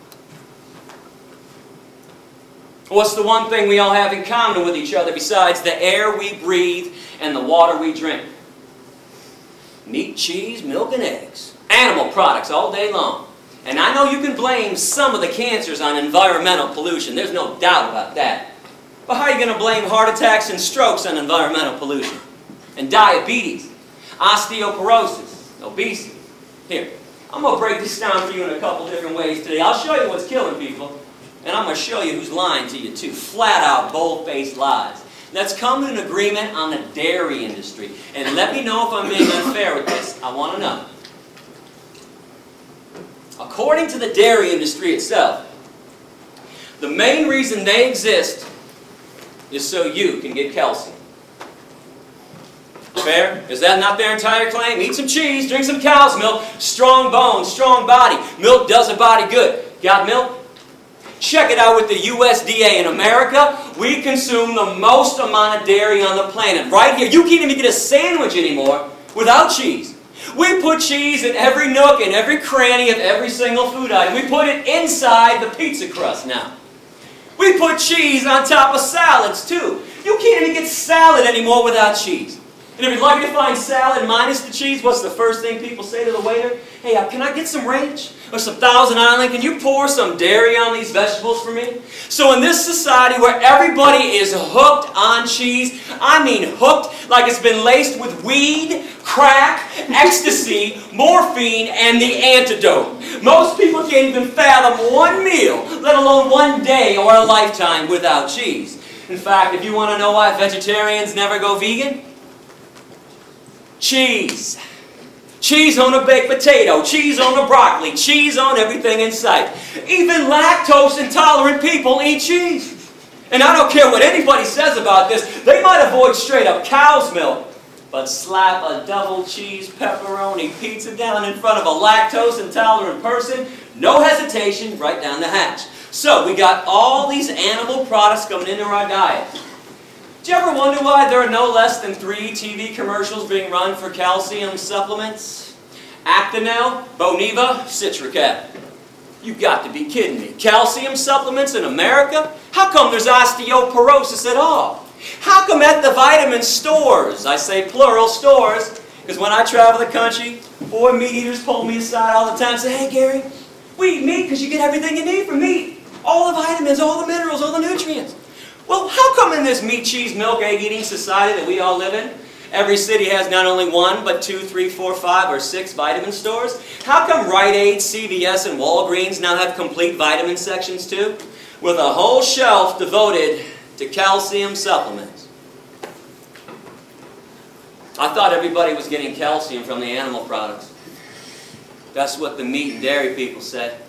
What's the one thing we all have in common with each other besides the air we breathe and the water we drink? Meat, cheese, milk, and eggs. Animal products all day long. And I know you can blame some of the cancers on environmental pollution. There's no doubt about that. But how are you going to blame heart attacks and strokes on environmental pollution? And diabetes, osteoporosis, obesity. Here, I'm going to break this down for you in a couple different ways today. I'll show you what's killing people. And I'm going to show you who's lying to you too. Flat out, bold-faced lies. Let's come to an agreement on the dairy industry. And let me know if I'm being unfair with this. I want to know. According to the dairy industry itself, the main reason they exist is so you can get calcium. Fair? Is that not their entire claim? Eat some cheese, drink some cow's milk, strong bones, strong body. Milk does a body good. Got milk? Check it out with the U S D A. In America, we consume the most amount of dairy on the planet. Right here, you can't even get a sandwich anymore without cheese. We put cheese in every nook and every cranny of every single food item. We put it inside the pizza crust now. We put cheese on top of salads too. You can't even get salad anymore without cheese. And if you're lucky to find salad minus the cheese, what's the first thing people say to the waiter? Hey, uh, can I get some ranch? Or some Thousand Island? Can you pour some dairy on these vegetables for me? So in this society where everybody is hooked on cheese, I mean hooked like it's been laced with weed, crack, ecstasy, morphine, and the antidote. Most people can't even fathom one meal, let alone one day or a lifetime without cheese. In fact, if you want to know why vegetarians never go vegan, cheese. Cheese on a baked potato, cheese on a broccoli, cheese on everything in sight. Even lactose intolerant people eat cheese. And I don't care what anybody says about this, they might avoid straight up cow's milk, but slap a double cheese pepperoni pizza down in front of a lactose intolerant person, no hesitation, right down the hatch. So we got all these animal products coming into our diet. Do you ever wonder why there are no less than three T V commercials being run for calcium supplements? Actonel, Boniva, Citracal. You've got to be kidding me. Calcium supplements in America? How come there's osteoporosis at all? How come at the vitamin stores, I say plural stores, because when I travel the country, boy, meat eaters pull me aside all the time and say, hey Gary, we eat meat because you get everything you need from meat. All the vitamins, all the minerals, all the nutrients. Well, how come in this meat, cheese, milk, egg eating society that we all live in, every city has not only one, but two, three, four, five, or six vitamin stores? How come Rite Aid, C V S, and Walgreens now have complete vitamin sections too? With a whole shelf devoted to calcium supplements. I thought everybody was getting calcium from the animal products. That's what the meat and dairy people said.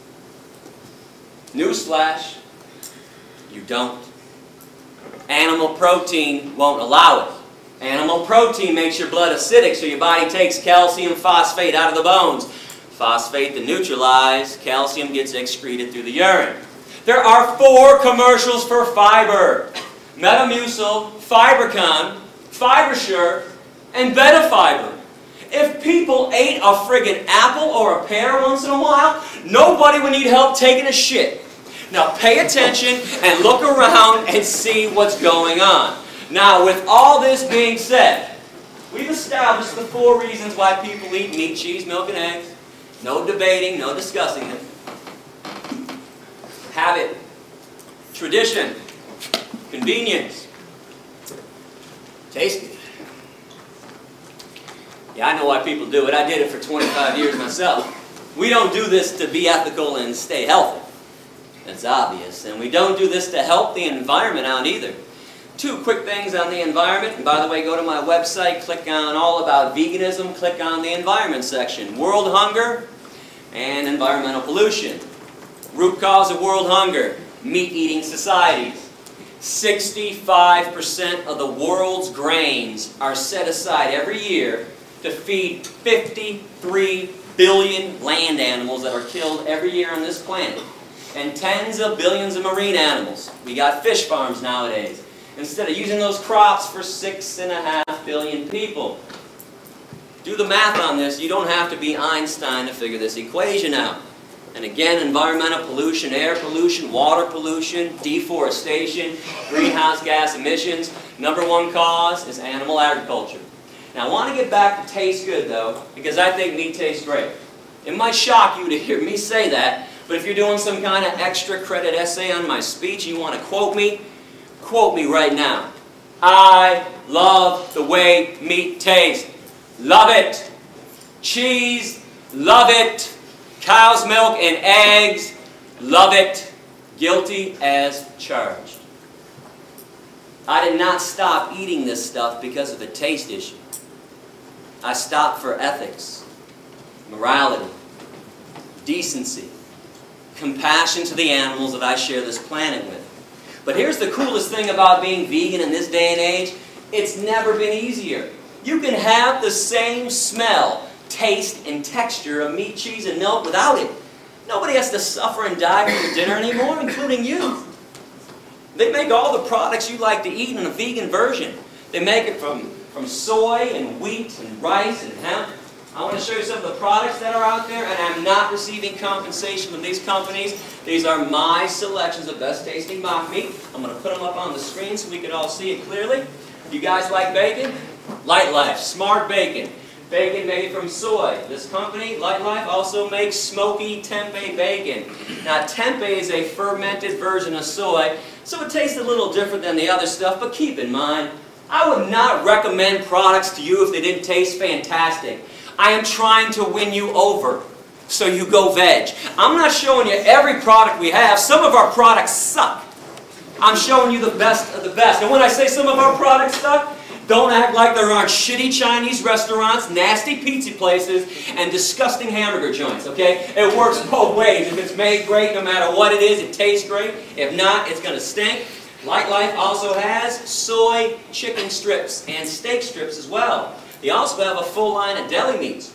Newsflash, you don't. Animal protein won't allow it. Animal protein makes your blood acidic, so your body takes calcium phosphate out of the bones. Phosphate to neutralize, calcium gets excreted through the urine. There are four commercials for fiber. Metamucil, Fibercon, Fibersure, and Betafiber. If people ate a friggin' apple or a pear once in a while, nobody would need help taking a shit. Now pay attention and look around and see what's going on. Now with all this being said, we've established the four reasons why people eat meat, cheese, milk, and eggs. No debating, no discussing it. Habit, tradition, convenience, taste good. Yeah, I know why people do it. I did it for twenty-five years myself. We don't do this to be ethical and stay healthy. That's obvious. And we don't do this to help the environment out either. Two quick things on the environment. And by the way, go to my website, click on All About Veganism, click on the environment section. World hunger and environmental pollution. Root cause of world hunger, meat-eating societies. sixty-five percent of the world's grains are set aside every year to feed fifty-three billion land animals that are killed every year on this planet. And tens of billions of marine animals. We got fish farms nowadays. Instead of using those crops for six and a half billion people. Do the math on this. You don't have to be Einstein to figure this equation out. And again, environmental pollution, air pollution, water pollution, deforestation, greenhouse gas emissions. Number one cause is animal agriculture. Now I want to get back to taste good though, because I think meat tastes great. It might shock you to hear me say that, but if you're doing some kind of extra credit essay on my speech and you want to quote me, quote me right now. I love the way meat tastes. Love it. Cheese, love it. Cow's milk and eggs, love it. Guilty as charged. I did not stop eating this stuff because of a taste issue. I stopped for ethics, morality, decency, compassion to the animals that I share this planet with. But here's the coolest thing about being vegan in this day and age. It's never been easier. You can have the same smell, taste, and texture of meat, cheese, and milk without it. Nobody has to suffer and die for your dinner anymore, including you. They make all the products you like to eat in a vegan version. They make it from, from soy and wheat and rice and hemp. I want to show you some of the products that are out there, and I'm not receiving compensation from these companies. These are my selections of best tasting mock meat. I'm going to put them up on the screen so we can all see it clearly. You guys like bacon? Light Life, Smart Bacon. Bacon made from soy. This company, Light Life, also makes smoky tempeh bacon. Now tempeh is a fermented version of soy, so it tastes a little different than the other stuff, but keep in mind, I would not recommend products to you if they didn't taste fantastic. I am trying to win you over, so you go veg. I'm not showing you every product we have. Some of our products suck. I'm showing you the best of the best. And when I say some of our products suck, don't act like there aren't shitty Chinese restaurants, nasty pizza places, and disgusting hamburger joints, okay? It works both ways. If it's made great, no matter what it is, it tastes great. If not, it's going to stink. Light Life also has soy chicken strips and steak strips as well. They also have a full line of deli meats.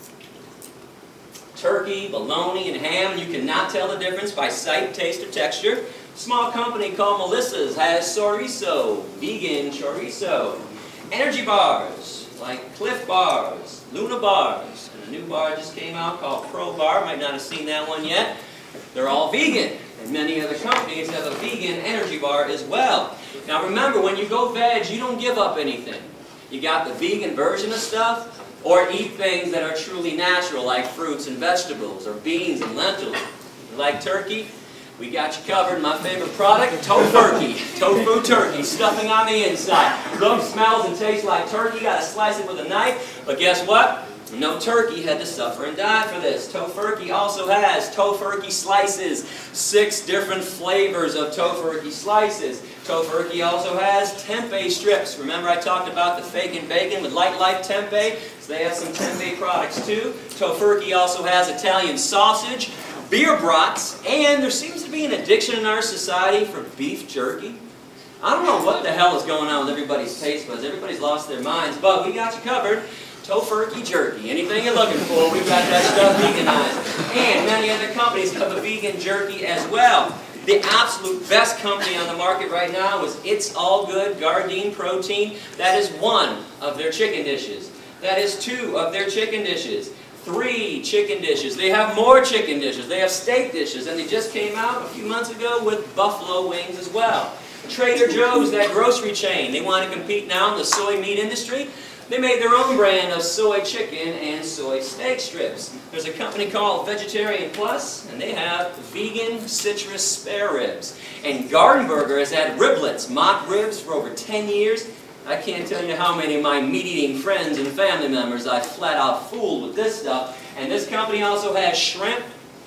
Turkey, bologna, and ham. You cannot tell the difference by sight, taste, or texture. A small company called Melissa's has chorizo, vegan chorizo. Energy bars, like Cliff Bars, Luna Bars, and a new bar just came out called Pro Bar. Might not have seen that one yet. They're all vegan, and many other companies have a vegan energy bar as well. Now remember, when you go veg, you don't give up anything. You got the vegan version of stuff, or eat things that are truly natural, like fruits and vegetables, or beans and lentils. You like turkey? We got you covered. My favorite product, Tofurkey. Tofu turkey, stuffing on the inside. Looks, smells, and tastes like turkey. Got to slice it with a knife. But guess what? No turkey had to suffer and die for this. Tofurkey also has Tofurkey slices. Six different flavors of Tofurkey slices. Tofurkey also has tempeh strips. Remember I talked about the fake and bacon with Light Life tempeh? So they have some tempeh products too. Tofurkey also has Italian sausage, beer brats, and there seems to be an addiction in our society for beef jerky. I don't know what the hell is going on with everybody's taste buds. Everybody's lost their minds, but we got you covered. Tofurkey jerky. Anything you're looking for, we've got that stuff veganized. And many other companies have a vegan jerky as well. The absolute best company on the market right now is It's All Good Gardein Protein. That is one of their chicken dishes. That is two of their chicken dishes. Three chicken dishes. They have more chicken dishes. They have steak dishes. And they just came out a few months ago with buffalo wings as well. Trader Joe's, that grocery chain, they want to compete now in the soy meat industry. They made their own brand of soy chicken and soy steak strips. There's a company called Vegetarian Plus, and they have vegan citrus spare ribs. And Garden Burger has had riblets, mock ribs, for over ten years. I can't tell you how many of my meat-eating friends and family members I flat out fooled with this stuff. And this company also has shrimp,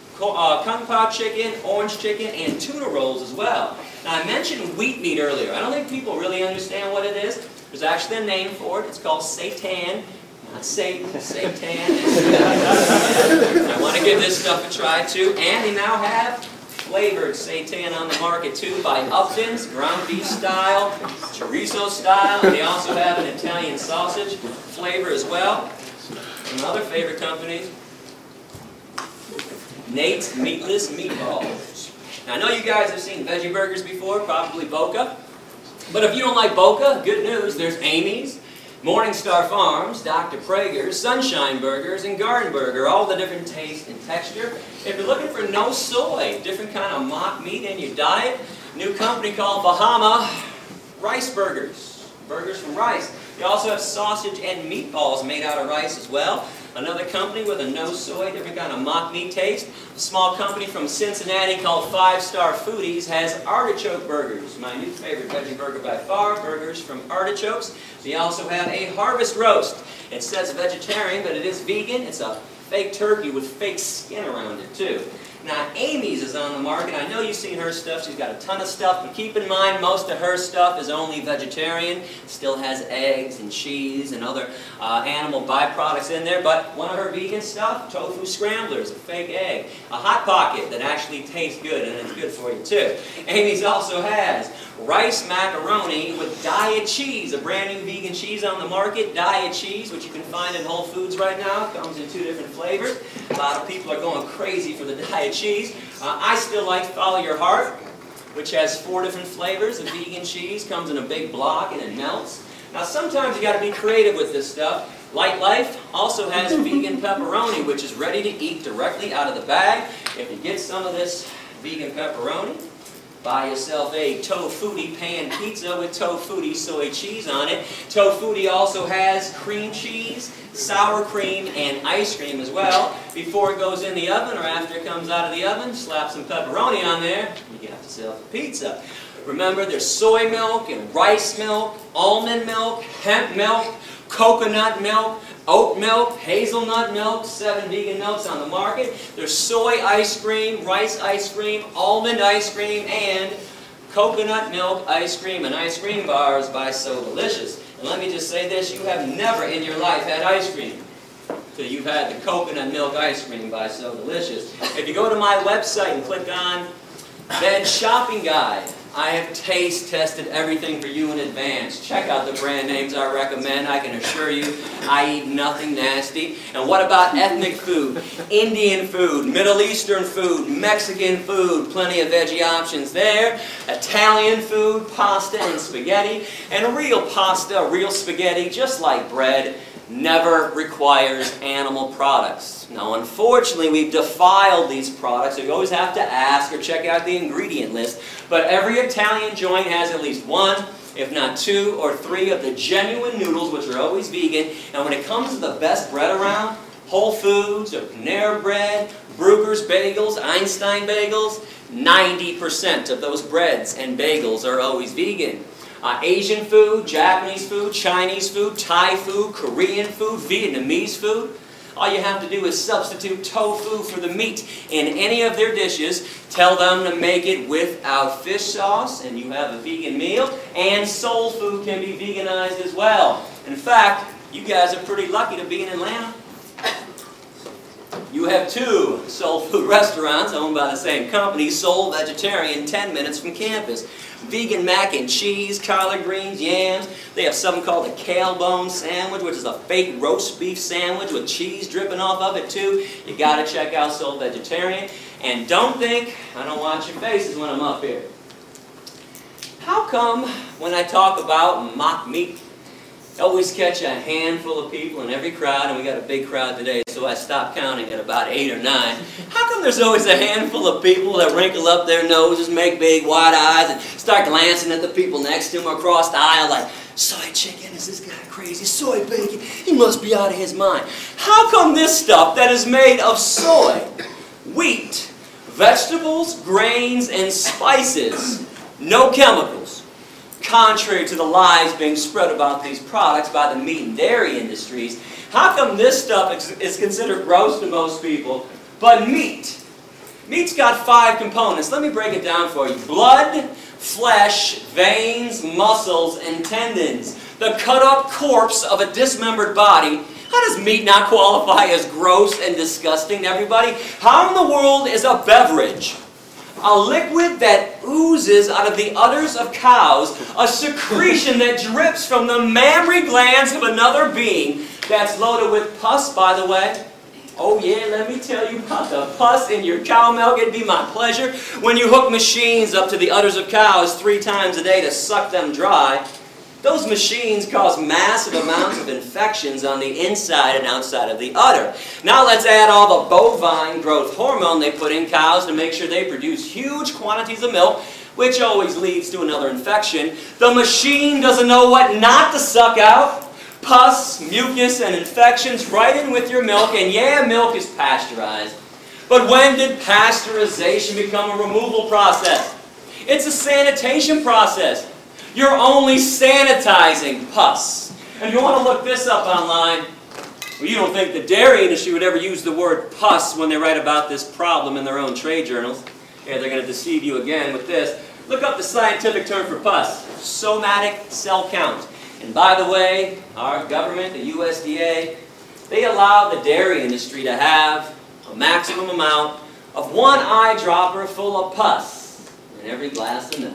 uh, kung pao chicken, orange chicken, and tuna rolls as well. Now I mentioned wheat meat earlier. I don't think people really understand what it is. There's actually a name for it. It's called seitan. Not Satan, seitan. I want to give this stuff a try too. And they now have flavored seitan on the market too by Upton's, ground beef style, chorizo style, and they also have an Italian sausage flavor as well. Some other favorite companies, Nate's Meatless Meatballs. Now I know you guys have seen veggie burgers before, probably Boca. But if you don't like Boca, good news, there's Amy's, Morningstar Farms, Doctor Praeger's, Sunshine Burgers, and Garden Burger, all the different taste and texture. If you're looking for no soy, different kind of mock meat in your diet, new company called Bahama Rice Burgers, burgers from rice. They also have sausage and meatballs made out of rice as well. Another company with a no soy, different kind of mock meat taste. A small company from Cincinnati called Five Star Foodies has artichoke burgers. My new favorite veggie burger by far, burgers from artichokes. They also have a harvest roast. It says vegetarian, but it is vegan. It's a fake turkey with fake skin around it too. Now Amy's is on the market. I know you've seen her stuff. She's got a ton of stuff, but keep in mind most of her stuff is only vegetarian. Still has eggs and cheese and other uh, animal byproducts in there, but one of her vegan stuff, tofu scramblers, a fake egg, a Hot Pocket that actually tastes good and it's good for you too. Amy's also has rice macaroni with Diet Cheese, a brand new vegan cheese on the market. Diet Cheese, which you can find in Whole Foods right now, comes in two different flavors. A lot of people are going crazy for the Diet Cheese. Uh, I still like Follow Your Heart, which has four different flavors of vegan cheese, comes in a big block and it melts. Now sometimes you got to be creative with this stuff. Light Life also has vegan pepperoni, which is ready to eat directly out of the bag. If you get some of this vegan pepperoni, buy yourself a Tofutti pan pizza with Tofutti soy cheese on it. Tofutti also has cream cheese, sour cream, and ice cream as well. Before it goes in the oven or after it comes out of the oven, slap some pepperoni on there, you got yourself a pizza. Remember, there's soy milk and rice milk, almond milk, hemp milk, coconut milk, oat milk, hazelnut milk, seven vegan milks on the market. There's soy ice cream, rice ice cream, almond ice cream, and coconut milk ice cream and ice cream bars by So Delicious. And let me just say this, you have never in your life had ice cream till you've had the coconut milk ice cream by So Delicious. If you go to my website and click on Veg Shopping Guide, I have taste tested everything for you in advance. Check out the brand names I recommend. I can assure you I eat nothing nasty. And what about ethnic food, Indian food, Middle Eastern food, Mexican food, plenty of veggie options there. Italian food, pasta and spaghetti. And real pasta, real spaghetti, just like bread, never requires animal products. Now, unfortunately, we've defiled these products, so you always have to ask or check out the ingredient list. But every Italian joint has at least one, if not two or three of the genuine noodles, which are always vegan. And when it comes to the best bread around, Whole Foods or Panera Bread, Bruegger's Bagels, Einstein Bagels, ninety percent of those breads and bagels are always vegan. Uh, Asian food, Japanese food, Chinese food, Thai food, Korean food, Vietnamese food. All you have to do is substitute tofu for the meat in any of their dishes. Tell them to make it without fish sauce, and you have a vegan meal. And soul food can be veganized as well. In fact, you guys are pretty lucky to be in Atlanta. You have two soul food restaurants owned by the same company, Soul Vegetarian, ten minutes from campus. Vegan mac and cheese, collard greens, yams. They have something called a kale bone sandwich, which is a fake roast beef sandwich with cheese dripping off of it too. You gotta check out Soul Vegetarian. And don't think I don't watch your faces when I'm up here. How come when I talk about mock meat, I always catch a handful of people in every crowd, and we got a big crowd today, so I stopped counting at about eight or nine. How come there's always a handful of people that wrinkle up their noses, make big wide eyes, and start glancing at the people next to them across the aisle like, soy chicken, is this guy crazy? Soy bacon, he must be out of his mind. How come this stuff that is made of soy, wheat, vegetables, grains, and spices, no chemicals, contrary to the lies being spread about these products by the meat and dairy industries, how come this stuff is considered gross to most people, but meat? Meat's got five components. Let me break it down for you. Blood, flesh, veins, muscles, and tendons. The cut-up corpse of a dismembered body. How does meat not qualify as gross and disgusting to everybody? How in the world is a beverage, a liquid that oozes out of the udders of cows, a secretion that drips from the mammary glands of another being, that's loaded with pus, by the way? Oh yeah, let me tell you about the pus in your cow milk. It'd be my pleasure. When you hook machines up to the udders of cows three times a day to suck them dry, those machines cause massive amounts of infections on the inside and outside of the udder. Now let's add all the bovine growth hormone they put in cows to make sure they produce huge quantities of milk, which always leads to another infection. The machine doesn't know what not to suck out. Pus, mucus, and infections right in with your milk, and yeah, milk is pasteurized. But when did pasteurization become a removal process? It's a sanitation process. You're only sanitizing pus. And if you want to look this up online, well, you don't think the dairy industry would ever use the word pus when they write about this problem in their own trade journals. Yeah, they're going to deceive you again with this. Look up the scientific term for pus, somatic cell count. And by the way, our government, the U S D A, they allow the dairy industry to have a maximum amount of one eyedropper full of pus in every glass of milk.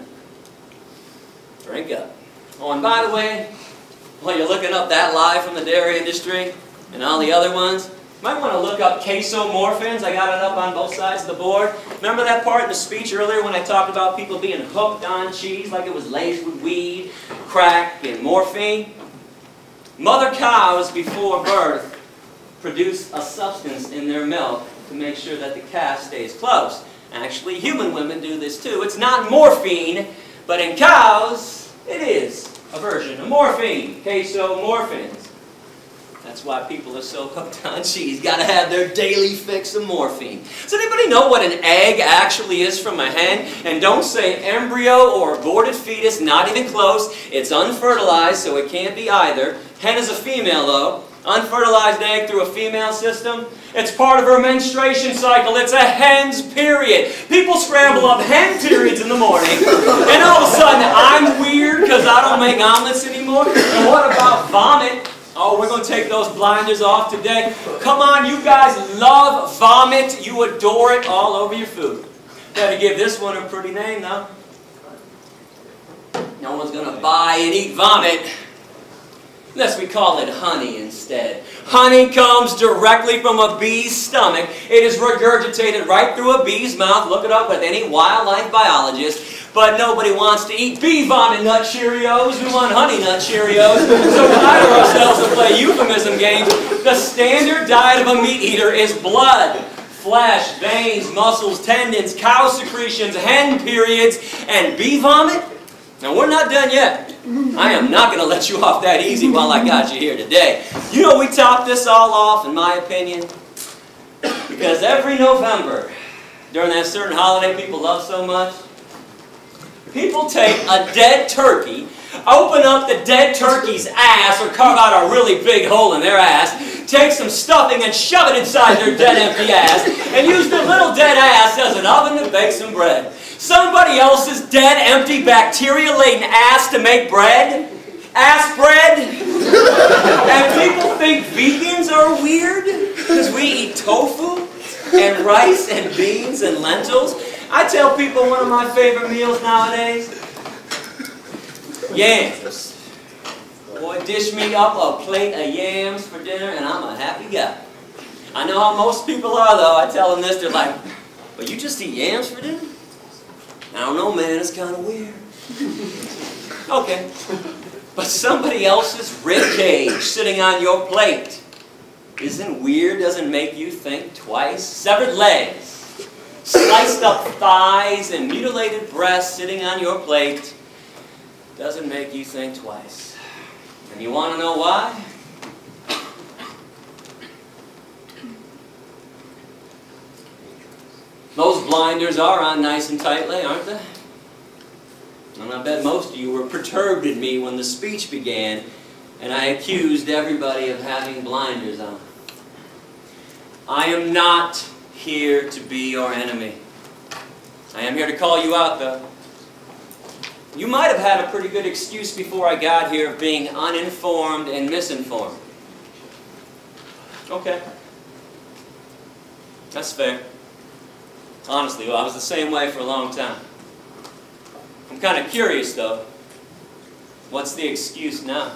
Drink up. Oh, and by the way, while you're looking up that lie from the dairy industry and all the other ones, you might want to look up casomorphins. I got it up on both sides of the board. Remember that part in the speech earlier when I talked about people being hooked on cheese like it was laced with weed, crack, and morphine? Mother cows before birth produce a substance in their milk to make sure that the calf stays close. Actually, human women do this too. It's not morphine, but in cows, it is a version of morphine, casomorphins. That's why people are so hooked on cheese. Got to have their daily fix of morphine. Does anybody know what an egg actually is from a hen? And don't say embryo or aborted fetus, not even close. It's unfertilized, so it can't be either. Hen is a female, though. Unfertilized egg through a female system. It's part of her menstruation cycle. It's a hen's period. People scramble up hen periods in the morning, and all of a sudden I'm weird because I don't make omelets anymore. And what about vomit? Oh, we're going to take those blinders off today. Come on, you guys love vomit. You adore it all over your food. Better give this one a pretty name, though. No one's going to buy and eat vomit unless we call it honey instead. Honey comes directly from a bee's stomach. It is regurgitated right through a bee's mouth. Look it up with any wildlife biologist. But nobody wants to eat bee vomit nut Cheerios. We want honey nut Cheerios. So we hire ourselves to play euphemism games. The standard diet of a meat eater is blood, flesh, veins, muscles, tendons, cow secretions, hen periods, and bee vomit. Now we're not done yet. I am not going to let you off that easy while I got you here today. You know, we top this all off, in my opinion, because every November, during that certain holiday people love so much, people take a dead turkey, open up the dead turkey's ass, or carve out a really big hole in their ass, take some stuffing and shove it inside their dead empty ass, and use their little dead ass as an oven to bake some bread. Somebody else's dead, empty, bacteria-laden ass to make bread? Ass bread? And people think vegans are weird because we eat tofu and rice and beans and lentils. I tell people one of my favorite meals nowadays, yams. Boy, dish me up a plate of yams for dinner and I'm a happy guy. I know how most people are though. I tell them this, they're like, well, you just eat yams for dinner? I don't know, man, it's kind of weird. Okay. But somebody else's rib cage sitting on your plate isn't weird, doesn't make you think twice. Severed legs, sliced up thighs, and mutilated breasts sitting on your plate doesn't make you think twice. And you want to know why? Those blinders are on nice and tightly, aren't they? And I bet most of you were perturbed at me when the speech began and I accused everybody of having blinders on. I am not here to be your enemy. I am here to call you out, though. You might have had a pretty good excuse before I got here of being uninformed and misinformed. Okay. That's fair. Honestly, well, I was the same way for a long time. I'm kind of curious, though. What's the excuse now?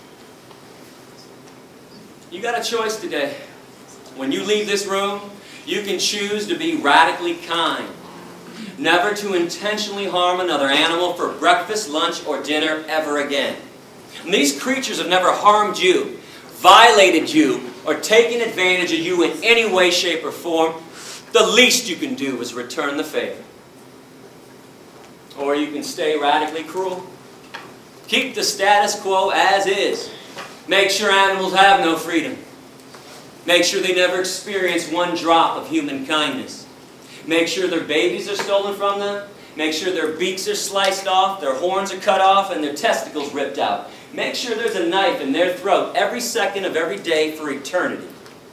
You got a choice today. When you leave this room, you can choose to be radically kind. Never to intentionally harm another animal for breakfast, lunch, or dinner ever again. And these creatures have never harmed you, violated you, or taken advantage of you in any way, shape, or form. The least you can do is return the favor. Or you can stay radically cruel. Keep the status quo as is. Make sure animals have no freedom. Make sure they never experience one drop of human kindness. Make sure their babies are stolen from them. Make sure their beaks are sliced off, their horns are cut off, and their testicles ripped out. Make sure there's a knife in their throat every second of every day for eternity.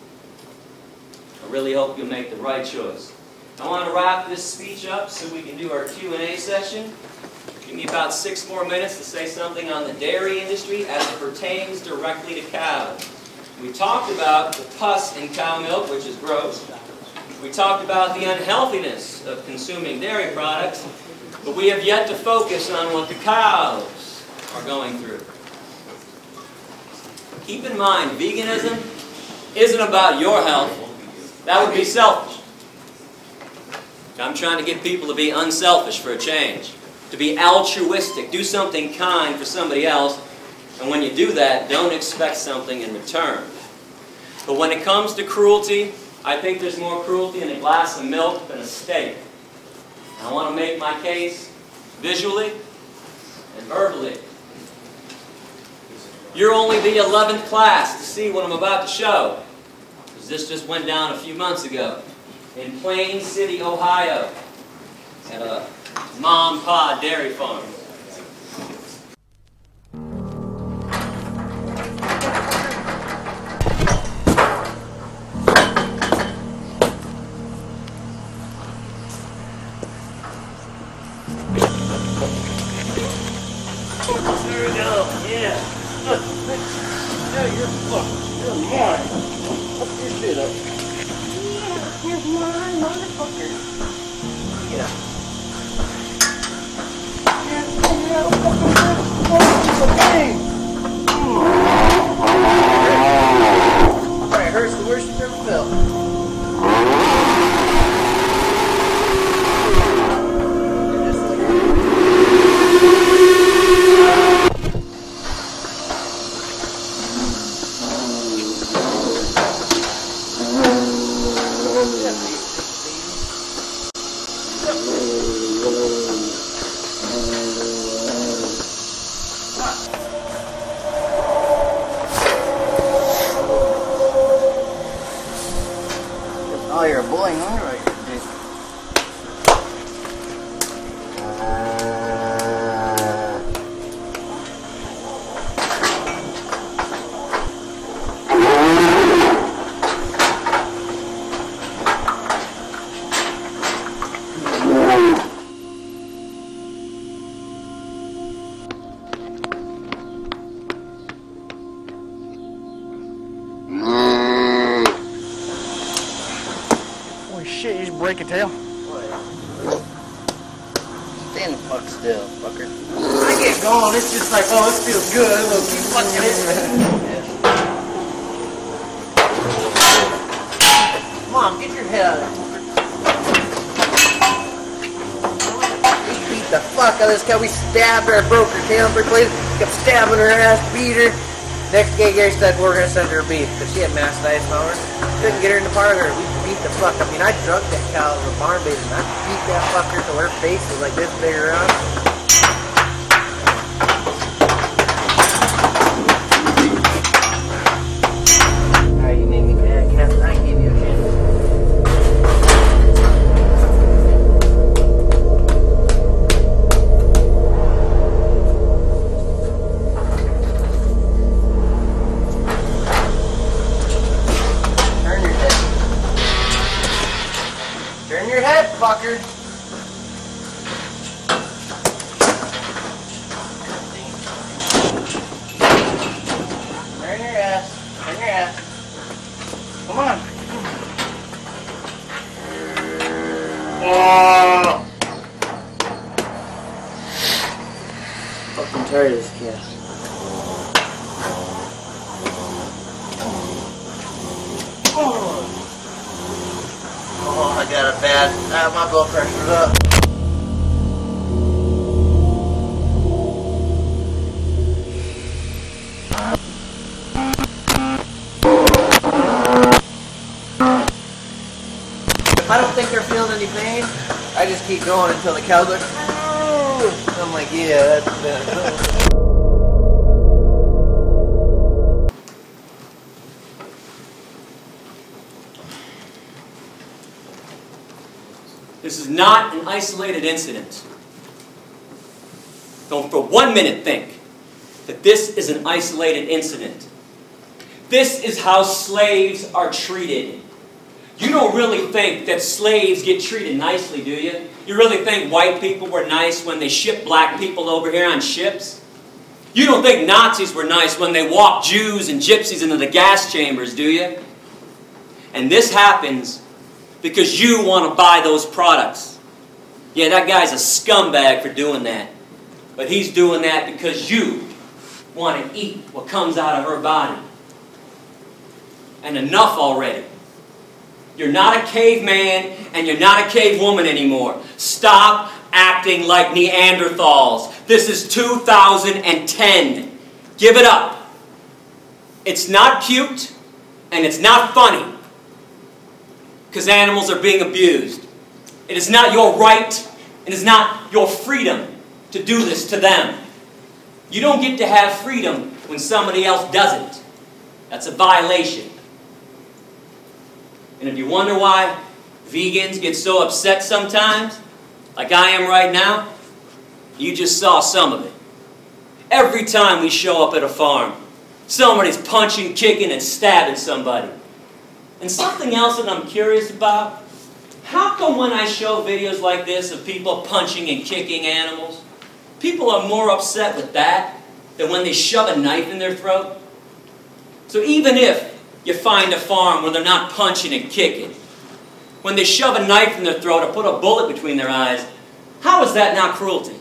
I really hope you'll make the right choice. I want to wrap this speech up so we can do our Q and A session. Give me about six more minutes to say something on the dairy industry as it pertains directly to cows. We talked about the pus in cow milk, which is gross. We talked about the unhealthiness of consuming dairy products, but we have yet to focus on what the cows are going through. Keep in mind, veganism isn't about your health. That would be selfish. I'm trying to get people to be unselfish for a change, to be altruistic, do something kind for somebody else, and when you do that, don't expect something in return. But when it comes to cruelty, I think there's more cruelty in a glass of milk than a steak. I want to make my case visually and verbally. You're only the eleventh class to see what I'm about to show, because this just went down a few months ago in Plain City, Ohio, at a mom and pa dairy farm. Probably hurts the worst you've ever felt. Oh, you're a boy, huh? Right. Holy shit, you just break a tail? Stand the fuck still, fucker. I get going, it's just like, oh, this feels good. Look, keep fucking it. Mom, get your head out of there. We beat the fuck out of this guy. We stabbed her, broke her tail, broke her legs, kept stabbing her ass, beat her. Next day, Gary said, we're going to send her a beef because she had mastitis power. Couldn't get her in the parlor. We beat the fuck. I mean, I drugged that cow in the barn base and I beat that fucker till her face was like this big around. Alright, you made me mad, Captain. I gave you a chance. Turn your head, fucker. Turn your ass. Turn your ass. Come on. Oh. Fucking tired of this cat. Oh. Oh, I got a bad. Ah, my blood pressure's up. If I don't think they're feeling any pain, I just keep going until the cow's like, "Oh." I'm like, yeah, that's bad. This is not an isolated incident. Don't for one minute think that this is an isolated incident. This is how slaves are treated. You don't really think that slaves get treated nicely, do you? You really think white people were nice when they shipped black people over here on ships? You don't think Nazis were nice when they walked Jews and gypsies into the gas chambers, do you? And this happens because you want to buy those products. Yeah, that guy's a scumbag for doing that. But he's doing that because you want to eat what comes out of her body. And enough already. You're not a caveman and you're not a cavewoman anymore. Stop acting like Neanderthals. This is two thousand ten. Give it up. It's not cute and it's not funny. Because animals are being abused. It is not your right, it is not your freedom to do this to them. You don't get to have freedom when somebody else doesn't. That's a violation. And if you wonder why vegans get so upset sometimes, like I am right now, you just saw some of it. Every time we show up at a farm, somebody's punching, kicking, and stabbing somebody. And something else that I'm curious about, how come when I show videos like this of people punching and kicking animals, people are more upset with that than when they shove a knife in their throat? So even if you find a farm where they're not punching and kicking. When they shove a knife in their throat or put a bullet between their eyes, how is that not cruelty?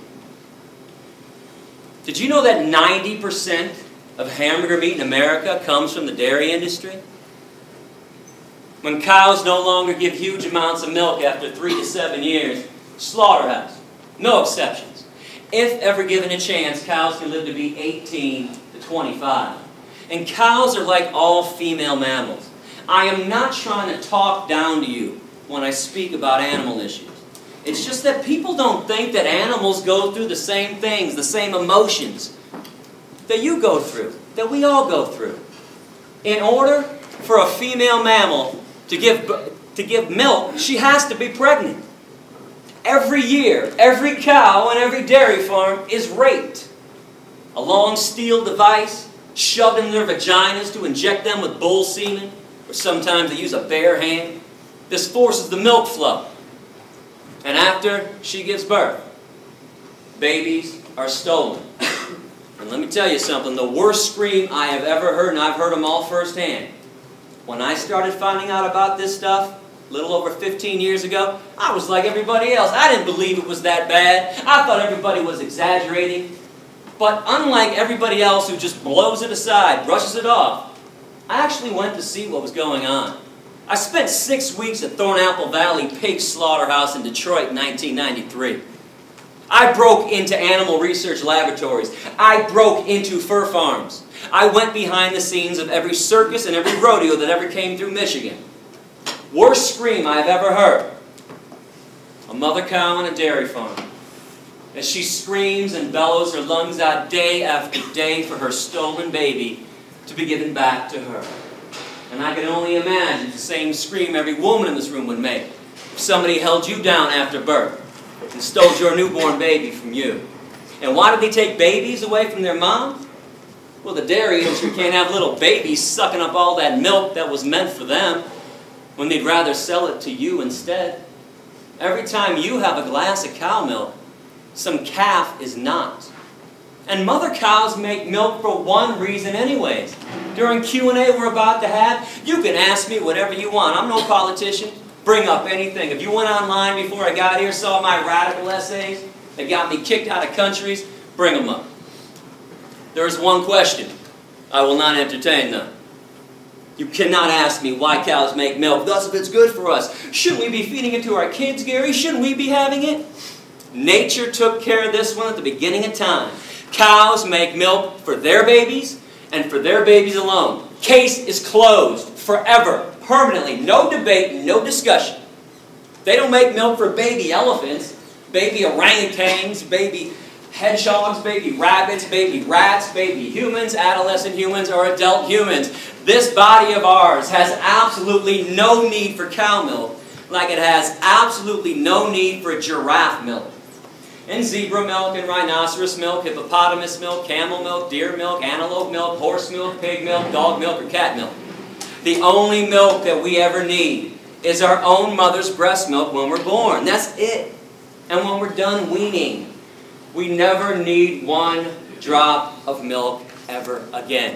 Did you know that ninety percent of hamburger meat in America comes from the dairy industry? When cows no longer give huge amounts of milk after three to seven years, slaughterhouse, no exceptions. If ever given a chance, cows can live to be eighteen to twenty-five. And cows are like all female mammals. I am not trying to talk down to you when I speak about animal issues. It's just that people don't think that animals go through the same things, the same emotions that you go through, that we all go through. In order for a female mammal to give, to give milk, she has to be pregnant. Every year, every cow on every dairy farm is raped. A long steel device shoved in their vaginas to inject them with bull semen, or sometimes they use a bare hand. This forces the milk flow. And after she gives birth, babies are stolen. And let me tell you something, the worst scream I have ever heard, and I've heard them all firsthand. When I started finding out about this stuff, a little over fifteen years ago, I was like everybody else. I didn't believe it was that bad. I thought everybody was exaggerating. But unlike everybody else who just blows it aside, brushes it off, I actually went to see what was going on. I spent six weeks at Thornapple Valley Pig Slaughterhouse in Detroit in nineteen ninety-three. I broke into animal research laboratories. I broke into fur farms. I went behind the scenes of every circus and every rodeo that ever came through Michigan. Worst scream I've ever heard. A mother cow on a dairy farm, as she screams and bellows her lungs out day after day for her stolen baby to be given back to her. And I can only imagine the same scream every woman in this room would make if somebody held you down after birth and stole your newborn baby from you. And why did they take babies away from their mom? Well, the dairy industry can't have little babies sucking up all that milk that was meant for them when they'd rather sell it to you instead. Every time you have a glass of cow milk, some calf is not. And mother cows make milk for one reason anyways. During Q and A we're about to have, you can ask me whatever you want. I'm no politician. Bring up anything. If you went online before I got here, saw my radical essays that got me kicked out of countries, bring them up. There's one question. I will not entertain them. You cannot ask me why cows make milk, thus if it's good for us. Shouldn't we be feeding it to our kids, Gary? Shouldn't we be having it? Nature took care of this one at the beginning of time. Cows make milk for their babies and for their babies alone. Case is closed forever, permanently. No debate, no discussion. They don't make milk for baby elephants, baby orangutans, baby hedgehogs, baby rabbits, baby rats, baby humans, adolescent humans, or adult humans. This body of ours has absolutely no need for cow milk, like it has absolutely no need for giraffe milk. And zebra milk and rhinoceros milk, hippopotamus milk, camel milk, deer milk, antelope milk, horse milk, pig milk, dog milk, or cat milk. The only milk that we ever need is our own mother's breast milk when we're born. That's it. And when we're done weaning, we never need one drop of milk ever again.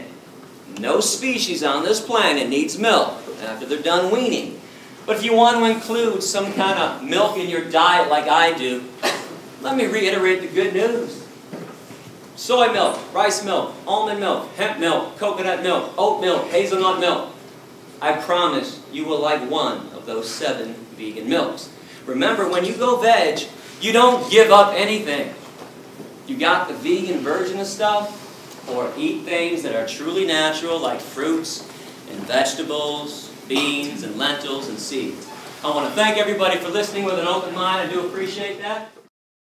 No species on this planet needs milk after they're done weaning. But if you want to include some kind of milk in your diet like I do, let me reiterate the good news. Soy milk, rice milk, almond milk, hemp milk, coconut milk, oat milk, hazelnut milk. I promise you will like one of those seven vegan milks. Remember, when you go veg, you don't give up anything. You got the vegan version of stuff, or eat things that are truly natural, like fruits and vegetables, beans and lentils and seeds. I want to thank everybody for listening with an open mind. I do appreciate that.